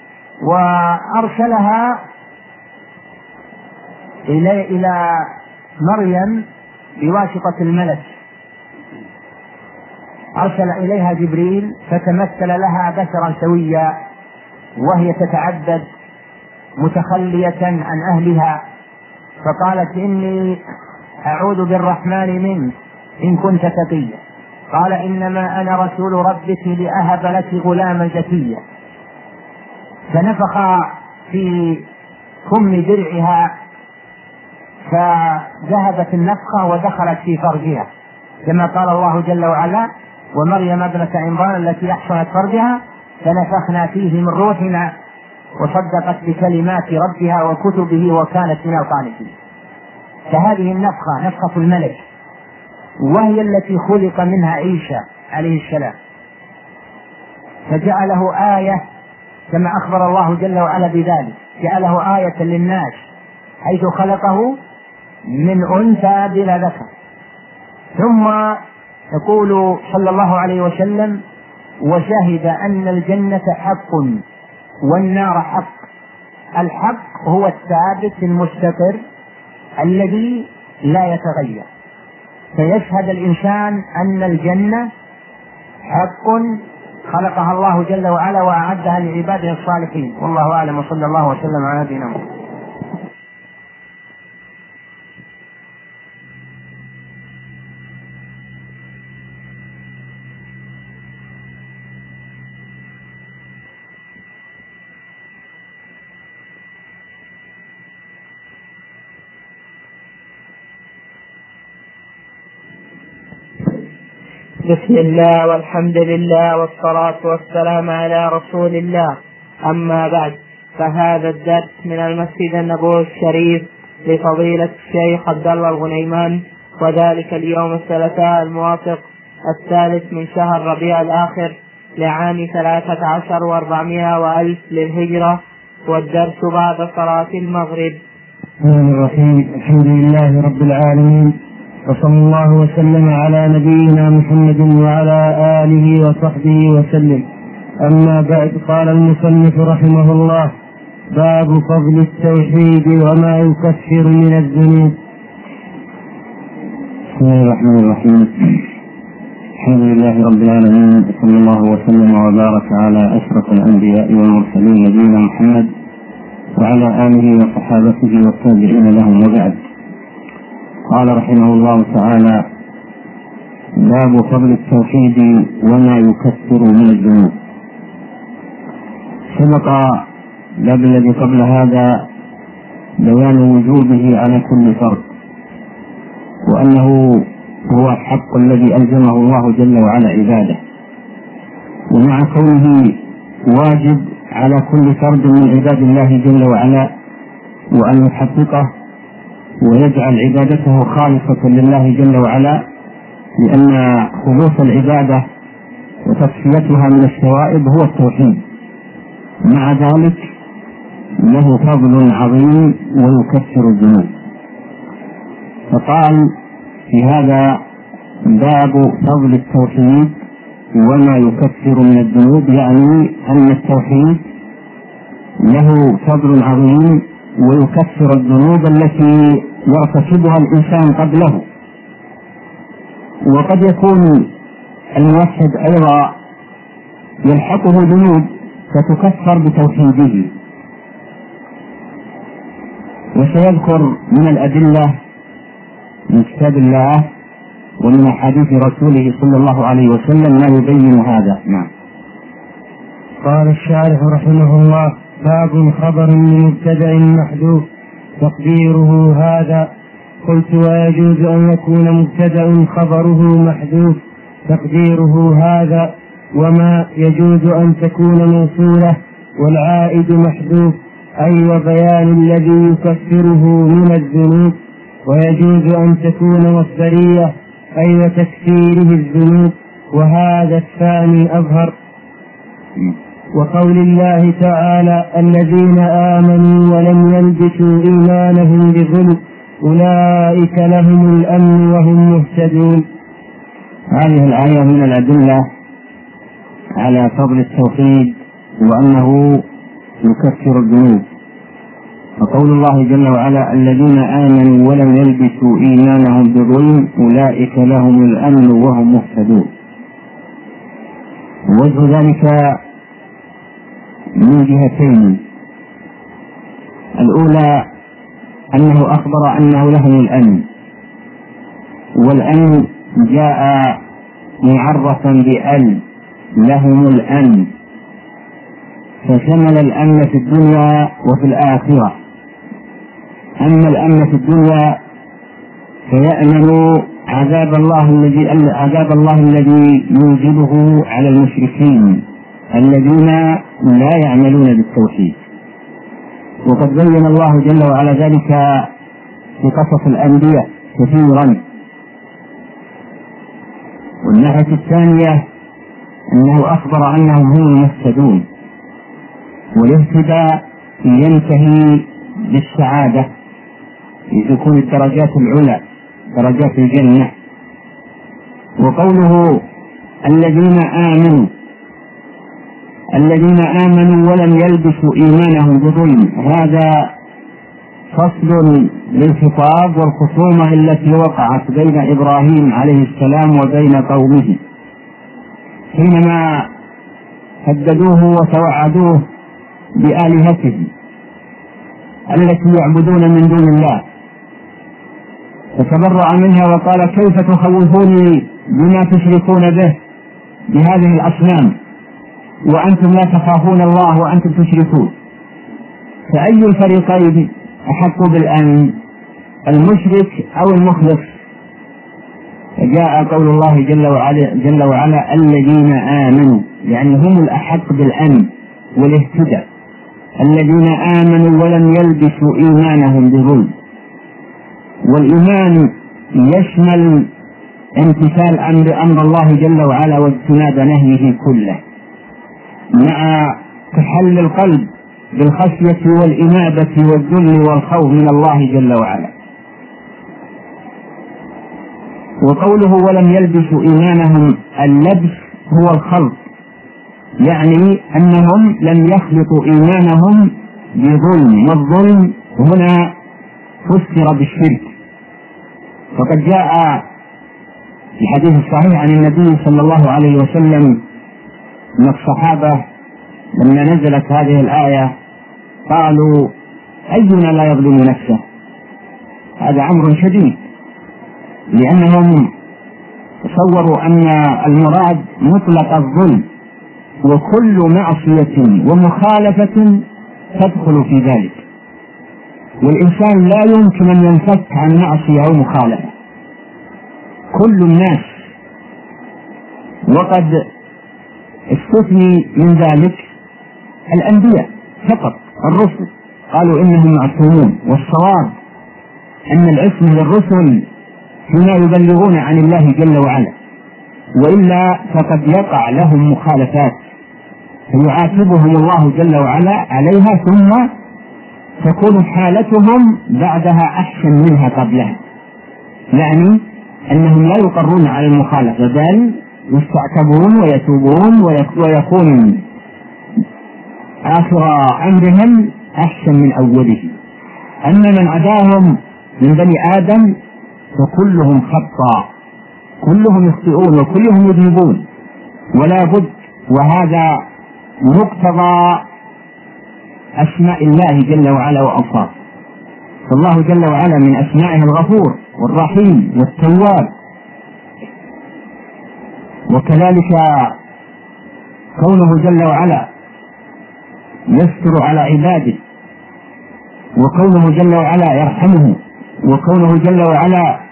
وأرسلها إلى مريم بواسطة الملك، أرسل إليها جبريل فتمثل لها بشرا سويا وهي تتعبد متخلية عن أهلها، فقالت إني أعوذ بالرحمن منك إن كنت تقيا. قال إنما أنا رسول ربك لأهب لك غلاما زكيا. فنفخ في كم درعها فذهبت النفخة ودخلت في فرجها، كما قال الله جل وعلا: ومريم ابنة عمران التي أحصنت فرجها فنفخنا فيه من روحنا وصدقت بكلمات ربها وكتبه وكانت من القانتين. فهذه النفخة نفخة الملك، وهي التي خلق منها عيسى عليه السلام، فجعله آية كما أخبر الله جل وعلا بذلك، جعله آية للناس حيث خلقه من أنثى بلا ذكر. ثم يقول صلى الله عليه وسلم: وشهد أن الجنة حق والنار حق. الحق هو الثابت المستقر الذي لا يتغير، فيشهد الإنسان أن الجنة حق خلقها الله جل وعلا وأعدها لعباده الصالحين. والله أعلم، وصلى الله وسلم على نبينا محمد.
بسم الله والحمد لله والصلاة والسلام على رسول الله. أما بعد، فهذا الدرس من المسجد النبوي الشريف لفضيلة الشيخ عبد الله الغنيمان، وذلك اليوم الثلاثاء الموافق 3 من شهر ربيع الآخر لعام 13 و400 وألف للهجرة، والدرس بعد صلاة المغرب.
الرحمن الرحيم. الحمد لله رب العالمين، وصلى الله وسلم على نبينا محمد وعلى آله وصحبه وسلم. أما بعد، قال المصنف رحمه الله: باب فضل التوحيد وما يكفر من الذنوب.
بسم الله الرحمن الرحيم. الحمد لله رب العالمين، صلى الله وسلم وبارك على أشرف الأنبياء والمرسلين نبينا محمد وعلى آله وصحابته والتابعين لهم وبعد. قال رحمه الله تعالى: باب فضل التوحيد وما يكفر من الذنوب. سبق الباب الذي قبل هذا بيان وجوبه على كل فرد، وأنه هو الحق الذي ألزمه الله جل وعلا عباده، ومع كونه واجب على كل فرد من عباد الله جل وعلا وأن يحققه ويجعل عبادته خالصة لله جل وعلا، لأن خلوص العبادة وتصفيتها من الشوائب هو التوحيد. مع ذلك له فضل عظيم ويكفر الذنوب. فقال في هذا: باب فضل التوحيد وما يكفر من الذنوب، يعني أن التوحيد له فضل عظيم ويكفر الذنوب التي يرتكبها الإنسان قبله. وقد يكون الموحد أيضا يلحقه ذنوب فتكفر بتوحيده. وسيذكر من الأدلة من كتاب الله ومن أحاديث رسوله صلى الله عليه وسلم ما يبين هذا. نعم.
قال الشارح رحمه الله: باب خبر من مبتدأ محذوف تقديره هذا. قلت: ويجوز أن يكون مبتدأ خبره محذوف تقديره هذا، وما يجوز أن تكون موصولة والعائد محذوف، أي وبيان الذي يكفره من الذنوب. ويجوز أن تكون مصدرية، أي وتكفيره الذنوب، وهذا الثاني أظهر. وقول الله تعالى: الذين آمنوا ولم يلبسوا إيمانهم بظلم أولئك لهم الأمن وهم مهتدون.
هذه الآية من الأدلة على فضل التوحيد وأنه يكفر الذنوب. وقول الله جل وعلا: الذين آمنوا ولم يلبسوا إيمانهم بظلم أولئك لهم الأمن وهم مهتدون. ووجه ذلك من جهتين: الأولى أنه أخبر أنه لهم الأمن، والأمن جاء معرفا بأن لهم الأمن، فشمل الأمن في الدنيا وفي الآخرة. أما الأمن في الدنيا فيأمن عذاب الله الذي يوجبه على المشركين الذين لا يعملون بالتوحيد. وقد بين الله جل وعلا ذلك في قصص الأنبياء كثيرا. والناحية الثانية أنه أخبر أنهم هم المهتدون، والاهتداء ينتهي بالسعادة لتكون الدرجات العلى درجات الجنة. وقوله الذين آمنوا ولم يلبسوا إيمانهم بظلم، هذا فصل للخطاب والخصومة التي وقعت بين إبراهيم عليه السلام وبين قومه حينما هددوه وتوعدوه بآلهتهم التي يعبدون من دون الله، فتبرأ منها وقال: كيف تخوفوني بما تشركون به بهذه الأصنام وأنتم لا تخافون الله وأنتم تشركون؟ فأي الفريقين أحق بالأمن، المشرك أو المخلص؟ فجاء قول الله جل وعلا: الذين آمنوا، يعني هم الأحق بالأمن والاهتداء. الذين آمنوا ولم يلبسوا إيمانهم بظلم. والإيمان يشمل امتثال أمر الله جل وعلا واجتناب نهيه كله، مع تحل القلب بالخشية والإنابة والذل والخوف من الله جل وعلا. وقوله ولم يلبسوا إيمانهم، اللبس هو الخلط، يعني أنهم لم يخلطوا إيمانهم بظلم، والظلم هنا فسر بالشرك. فقد جاء في الحديث الصحيح عن النبي صلى الله عليه وسلم أن الصحابة لما نزلت هذه الآية قالوا: أينا لا يظلم نفسه؟ هذا أمر شديد، لأنهم تصوروا أن المراد مطلق الظلم، وكل معصية ومخالفة تدخل في ذلك، والإنسان لا يمكن أن ينفك عن معصية أو مخالفة، كل الناس. وقد استثني من ذلك الأنبياء فقط، الرسل قالوا إنهم معصومون، والصواب أن العصمة للرسل فيما يبلغون عن الله جل وعلا، وإلا فقد يقع لهم مخالفات فيعاتبهم الله جل وعلا عليها، ثم تكون حالتهم بعدها أحسن منها قبلها، يعني أنهم لا يقرون على المخالفة بل يستعتبون ويتوبون ويكون آخر أمرهم أحسن من أوله. أما من عداهم من بني آدم فكلهم خطأ، كلهم يخطئون وكلهم يذنبون، ولا بد، وهذا مقتضى أسماء الله جل وعلا وأوصافه. فالله جل وعلا من أسمائه الغفور والرحيم والتواب، وكذلك كونه جل وعلا يستر على عباده، وكونه جل وعلا يرحمه، وكونه جل وعلا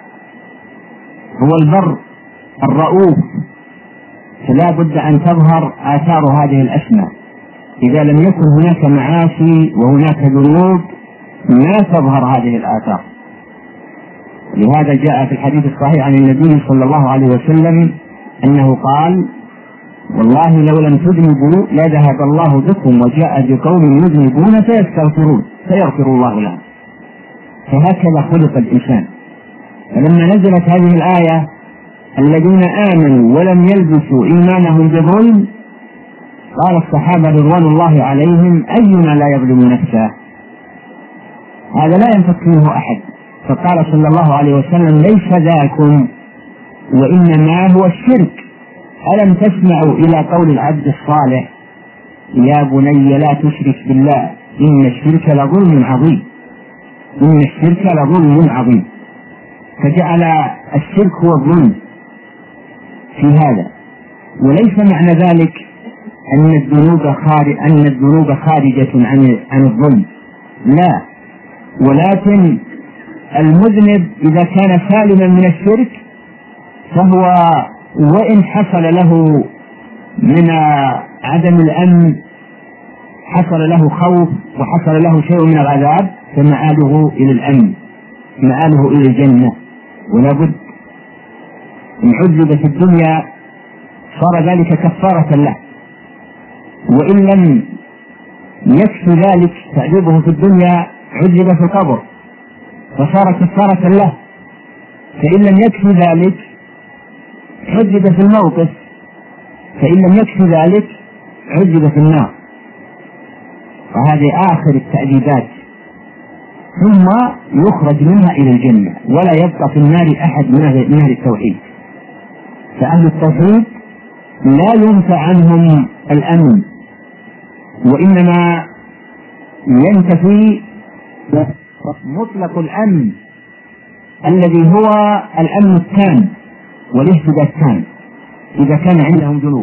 هو البر الرؤوف، فلا بد أن تظهر آثار هذه الأسماء. إذا لم يكن هناك معاصي وهناك ذنوب لا تظهر هذه الآثار. لهذا جاء في الحديث الصحيح عن النبي صلى الله عليه وسلم أنه قال: والله لو لم تذنبوا لذهب الله بكم وجاء بقوم يذنبون فيستغفرون فيغفر الله لهم. فهكذا خلق الإنسان. فلما نزلت هذه الآية: الذين آمنوا ولم يلبسوا إيمانهم بظلم، قال الصحابة رضوان الله عليهم: أينا لا يظلم نفسه؟ هذا لا ينفك منه أحد. فقال صلى الله عليه وسلم: ليس ذاكم وإنما هو الشرك. ألم تسمعوا إلى قول العبد الصالح: يا بني لا تشرك بالله إن الشرك لظلم عظيم، إن الشرك لظلم عظيم. فجعل الشرك هو الظلم في هذا، وليس معنى ذلك أن الذنوب خارجة عن الظلم، لا، ولكن المذنب إذا كان سالما من الشرك فهو وإن حصل له من عدم الأمن، حصل له خوف وحصل له شيء من العذاب، فمآله إلى الأمن، مآله إلى الجنة. ولا بد إن عذب في الدنيا صار ذلك كفارة له، وإن لم يكفي ذلك تعذيبه في الدنيا عذب في القبر فصار كفارة له، فإن لم يكفي ذلك عذب في الموقف، فإن لم يكفي ذلك عذب في النار. وهذه آخر التأديبات، ثم يخرج منها إلى الجنة، ولا يبقى في النار أحد من أهل التوحيد. فأهل التوحيد لا ينفع عنهم الأمن، وإنما ينتفي مطلق الأمن الذي هو الأمن التام والاهتداء التام إذا كان عندهم ذنوب،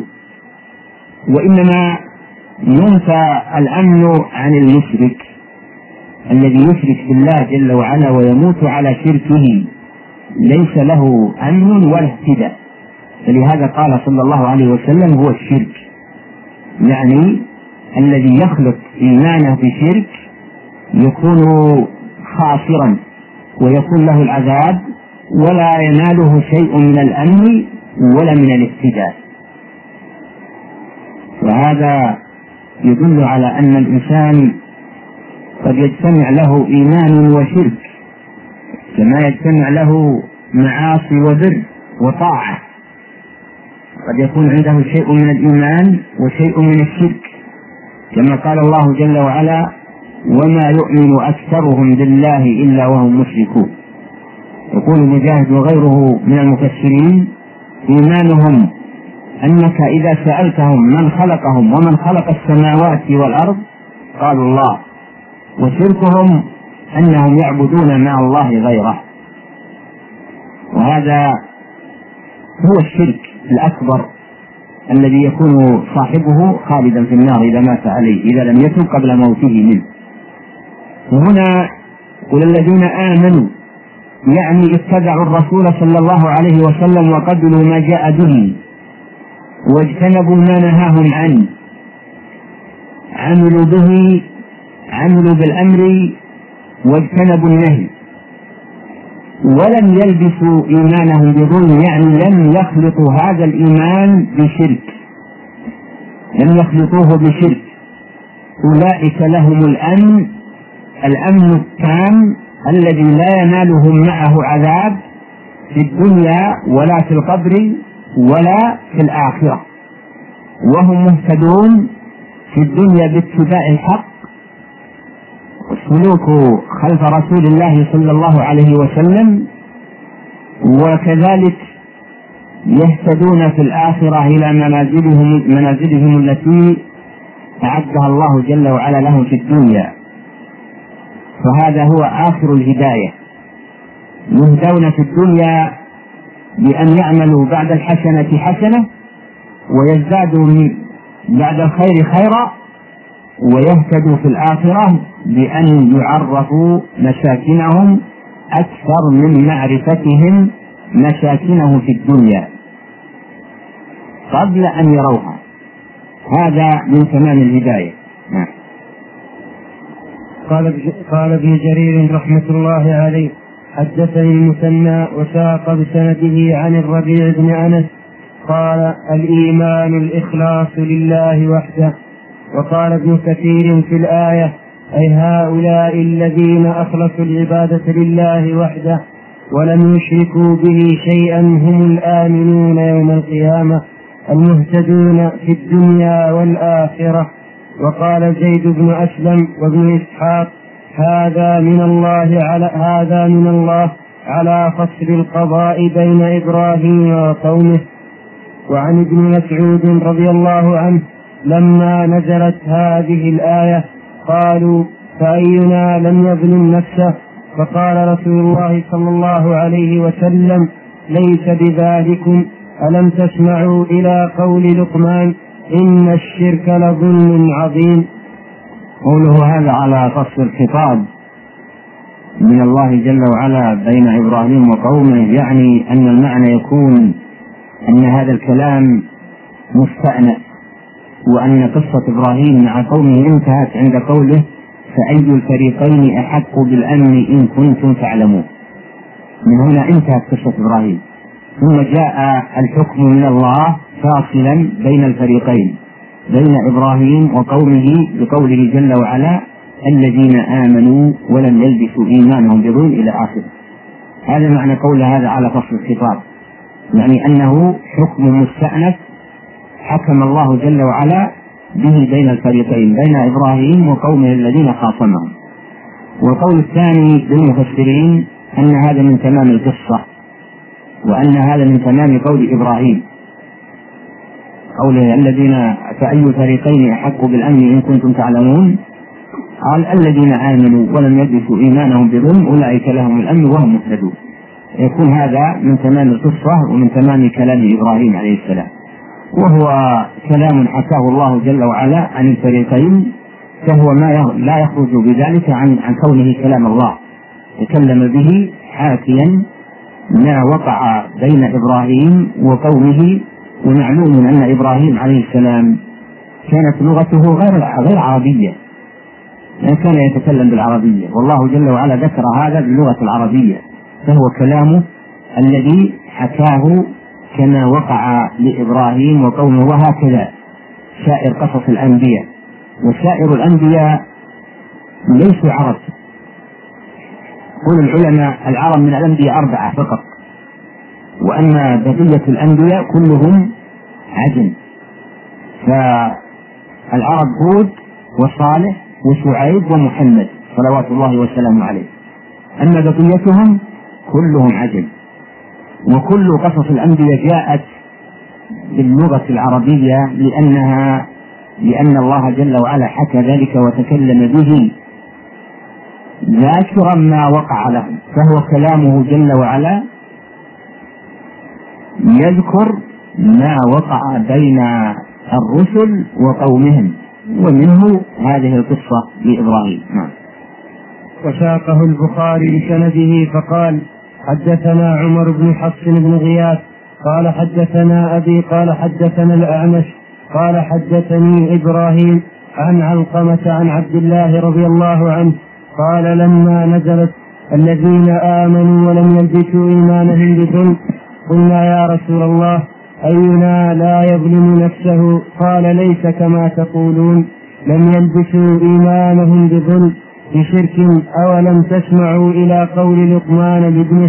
وإنما ينفى الأمن عن المشرك الذي يشرك بالله جل وعلا ويموت على شركه، ليس له أمن ولا اهتداء. فلهذا قال صلى الله عليه وسلم: هو الشرك، يعني الذي يخلط إيمانه بشرك يكون خاسرا ويكون له العذاب، ولا يناله شيء من الأمن ولا من الاهتداء. وهذا يدل على أن الإنسان قد يجتمع له إيمان وشرك كما يجتمع له معاصي وبر وطاعة، قد يكون عنده شيء من الإيمان وشيء من الشرك، كما قال الله جل وعلا: وما يؤمن أكثرهم بالله إلا وهم مشركون. يقول مجاهد وغيره من المفسرين: إيمانهم أنك إذا سألتهم من خلقهم ومن خلق السماوات والأرض قالوا الله، وشركهم أنهم يعبدون مع الله غيره. وهذا هو الشرك الأكبر الذي يكون صاحبه خالدا في النار إذا مات عليه، إذا لم يتب قبل موته منه. وهنا قل الذين آمنوا يعني اتبعوا الرسول صلى الله عليه وسلم وقبلوا ما جاء به واجتنبوا ما نهاهم عنه، عملوا به، عملوا بالأمر واجتنبوا النهي، ولم يلبسوا إيمانهم بظلم، يعني لم يخلطوا هذا الإيمان بشرك، لم يخلطوه بشرك. أولئك لهم الأمن التام الذي لا ينالهم معه عذاب في الدنيا ولا في القبر ولا في الآخرة، وهم مهتدون في الدنيا باتباع الحق والسلوك خلف رسول الله صلى الله عليه وسلم، وكذلك يهتدون في الآخرة إلى منازلهم التي أعدها الله جل وعلا لهم في الدنيا. فهذا هو آخر الهداية، يهدون في الدنيا بأن يعملوا بعد الحسنة حسنة، ويزدادوا بعد الخير خيرا، ويهتدوا في الآخرة بأن يعرفوا مساكنهم أكثر من معرفتهم مساكنهم في الدنيا قبل أن يروها. هذا من تمام الهداية.
قال ابن جرير رحمة الله عليه: حدثني المثنى وساق بسنده عن الربيع بن أنس قال: الإيمان الإخلاص لله وحده. وقال ابن كثير في الآية: أي هؤلاء الذين أخلصوا العبادة لله وحده ولم يشركوا به شيئا هم الآمنون يوم القيامة المهتدون في الدنيا والآخرة. وقال زيد بن أسلم وابن إسحاق: هذا من الله على فصل القضاء بين إبراهيم وقومه. وعن ابن مسعود رضي الله عنه لما نزلت هذه الآية قالوا: فأينا لم يظلم نفسه؟ فقال رسول الله صلى الله عليه وسلم: ليس بذلكم، ألم تسمعوا إلى قول لقمان: إن الشرك لظلم عظيم.
قوله هذا على فصل الخطاب من الله جل وعلا بين إبراهيم وقومه، يعني أن المعنى يكون أن هذا الكلام مستأنف، وأن قصة إبراهيم مع قومه انتهت عند قوله: فأي الفريقين أحق بالأمن إن كنتم تعلمون. من هنا انتهت قصة إبراهيم، ثم جاء الحكم من الله فاصلا بين الفريقين، بين إبراهيم وقومه بقوله جل وعلا: الذين آمنوا ولم يلبسوا إيمانهم بظلم إلى آخره. هذا معنى قول هذا على فصل الخطاب، يعني أنه حكم مستأنف حكم الله جل وعلا به بين الفريقين، بين إبراهيم وقومه الذين خاصمهم. والقول الثاني للمفسرين أن هذا من تمام القصة، وأن هذا من تمام قول إبراهيم، قوله: الذين فأي الفريقين أحق بالأمن إن كنتم تعلمون. قال: الذين آمنوا ولم يلبسوا إيمانهم بظلم أولئك لهم الأمن وهم مهتدون. يكون هذا من تمام القصة ومن تمام كلام إبراهيم عليه السلام، وهو كلام حكاه الله جل وعلا عن الفريقين، فهو ما لا يخرج بذلك عن كونه كلام الله، تكلم به حاكيا ما وقع بين إبراهيم وقومه. ومعلوم أن إبراهيم عليه السلام كانت لغته غير عربية، لا كان يتكلم بالعربية، والله جل وعلا ذكر هذا باللغة العربية، فهو كلامه الذي حكاه كما وقع لإبراهيم وقومه. وهكذا سائر قصص الأنبياء، وسائر الأنبياء ليسوا عرب. يقول العلماء: العرب من الأنبياء 4 فقط، وأما بقية الأنبياء كلهم عجم. فالعرب هود وصالح وشعيب ومحمد صلوات الله وسلامه عليه. أما بقيتهم كلهم عجم، وكل قصص الأنبياء جاءت باللغة العربية لأن الله جل وعلا حكى ذلك وتكلم به ذاكرا ما وقع لهم، فهو كلامه جل وعلا يذكر ما وقع بين الرسل وقومهم، ومنه هذه القصة لإبراهيم.
وساقه البخاري بسنده فقال: حدثنا عمر بن حفص بن غياث قال حدثنا أبي قال حدثنا الأعمش قال حدثني إبراهيم عن علقمة عن عبد الله رضي الله عنه قال: لما نزلت الذين آمنوا ولم يلبسوا إيمانهم بظلم قلنا يا رسول الله أينا لا يظلم نفسه؟ قال: ليس كما تقولون، لم يلبسوا إيمانهم بظلم بشرك. أولم تسمعوا إلى قول لقمان لابنه: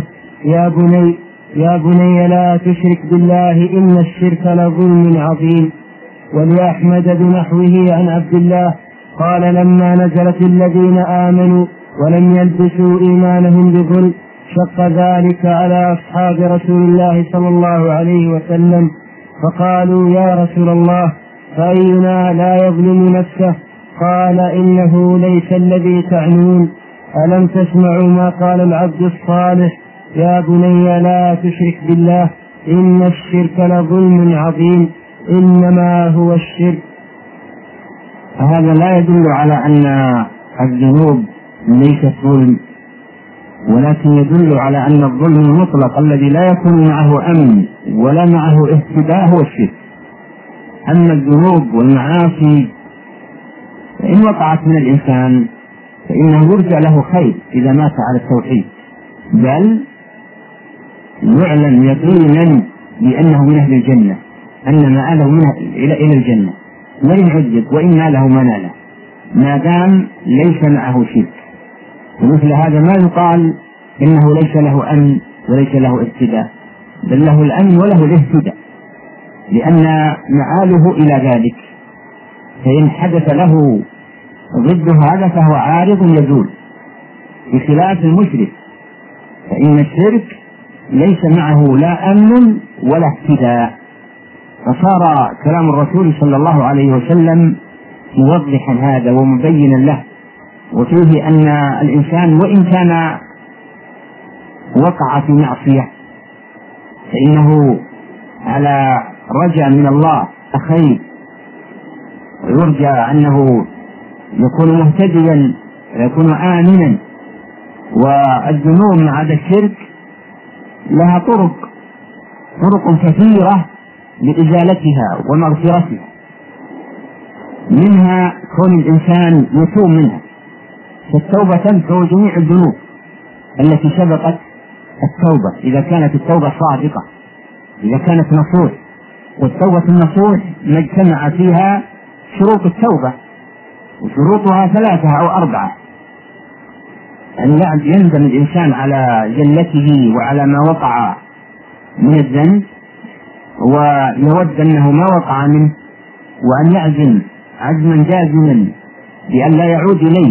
يا بني لا تشرك بالله إن الشرك لظلم عظيم. ولأحمد بنحوه عن عبد الله قال: لما نزلت الذين آمنوا ولم يلبسوا إيمانهم بظلم شق ذلك على أصحاب رسول الله صلى الله عليه وسلم، فقالوا: يا رسول الله فأينا لا يظلم نفسه؟ قال: إنه ليس الذي تعنون. ألم تسمعوا ما قال العبد الصالح: يا بني لا تشرك بالله إن الشرك لظلم عظيم، إنما هو الشرك.
هذا لا يدل على أن الذنوب ليست ظلم، ولكن يدل على أن الظلم المطلق الذي لا يكون معه أمن ولا معه اهتداء هو الشرك. أما الذنوب والمعاصي فإن وقعت من الإنسان فإنه يرجى له خير إذا مات على التوحيد، بل يعلم يقينا بأنه من أهل الجنة، أن مآله إلى الجنة، وإن عذب وإن ناله ما ناله ما دام ليس معه شرك. ومثل هذا ما يقال إنه ليس له أمن وليس له اهتداء، بل له الأمن وله الاهتداء، لأن مآله إلى ذلك. فإن حدث له ضد هذا فهو عارض يزول، بخلاف المشرك فإن الشرك ليس معه لا أمن ولا اهتداء. فصار كلام الرسول صلى الله عليه وسلم موضحا هذا ومبينا له، وفيه أن الإنسان وإن كان وقع في معصية فإنه على رجاء من الله خير، ويرجى أنه يكون مهتديا ويكون آمنا. والذنوب مع هذا الشرك لها طرق كثيرة لإزالتها ومغفرتها، منها كون الإنسان يتوب منها، فالتوبة تنفع جميع الذنوب التي سبقت التوبة إذا كانت التوبة صادقة، إذا كانت نصوح. والتوبة النصوح ما اجتمع فيها شروط التوبة، وشروطها 3 أو 4: أن يندم الإنسان على جلته وعلى ما وقع من الذنب ويود أنه ما وقع منه، وأن يعزم عزما جازما بأن لا يعود إليه،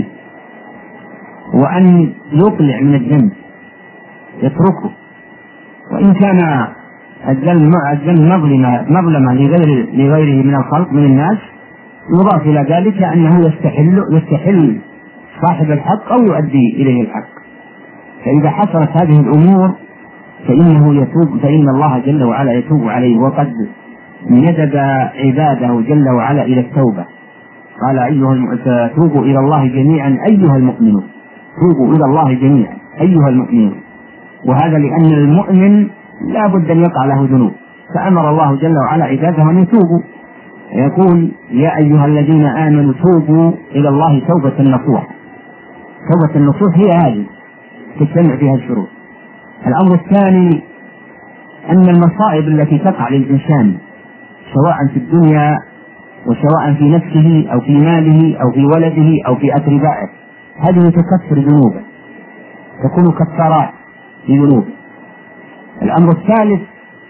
وأن يقلع من الذنب يتركه. وإن كان الذنب مظلمة لغيره من الخلق من الناس يضاف إلى ذلك أنه يستحل صاحب الحق أو يؤدي إليه الحق. فإذا حصلت هذه الأمور فإنه يتوب، فإن الله جل وعلا يتوب عليه، وقد ندب عباده جل وعلا إلى التوبة. قال: توبوا إلى الله جميعا أيها المؤمنون، توبوا إلى الله جميعا أيها المؤمنون. وهذا لأن المؤمن لا بد أن يقع له ذنوب، فأمر الله جل وعلا عباده أن يتوبوا، يقول: يا أيها الذين آمنوا توبوا إلى الله توبة نصوح. توبة النصوح هي هذه تجتمع فيها الشروط. الأمر الثاني أن المصائب التي تقع للإنسان سواء في الدنيا وسواء في نفسه أو في ماله أو في ولده أو في أقربائه هذه تكفر ذنوبه، تكون كفارات لذنوبه. الأمر الثالث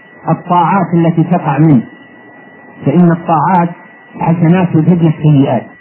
الطاعات التي تقع منه، فإن الطاعات حسنات يذهبن السيئات،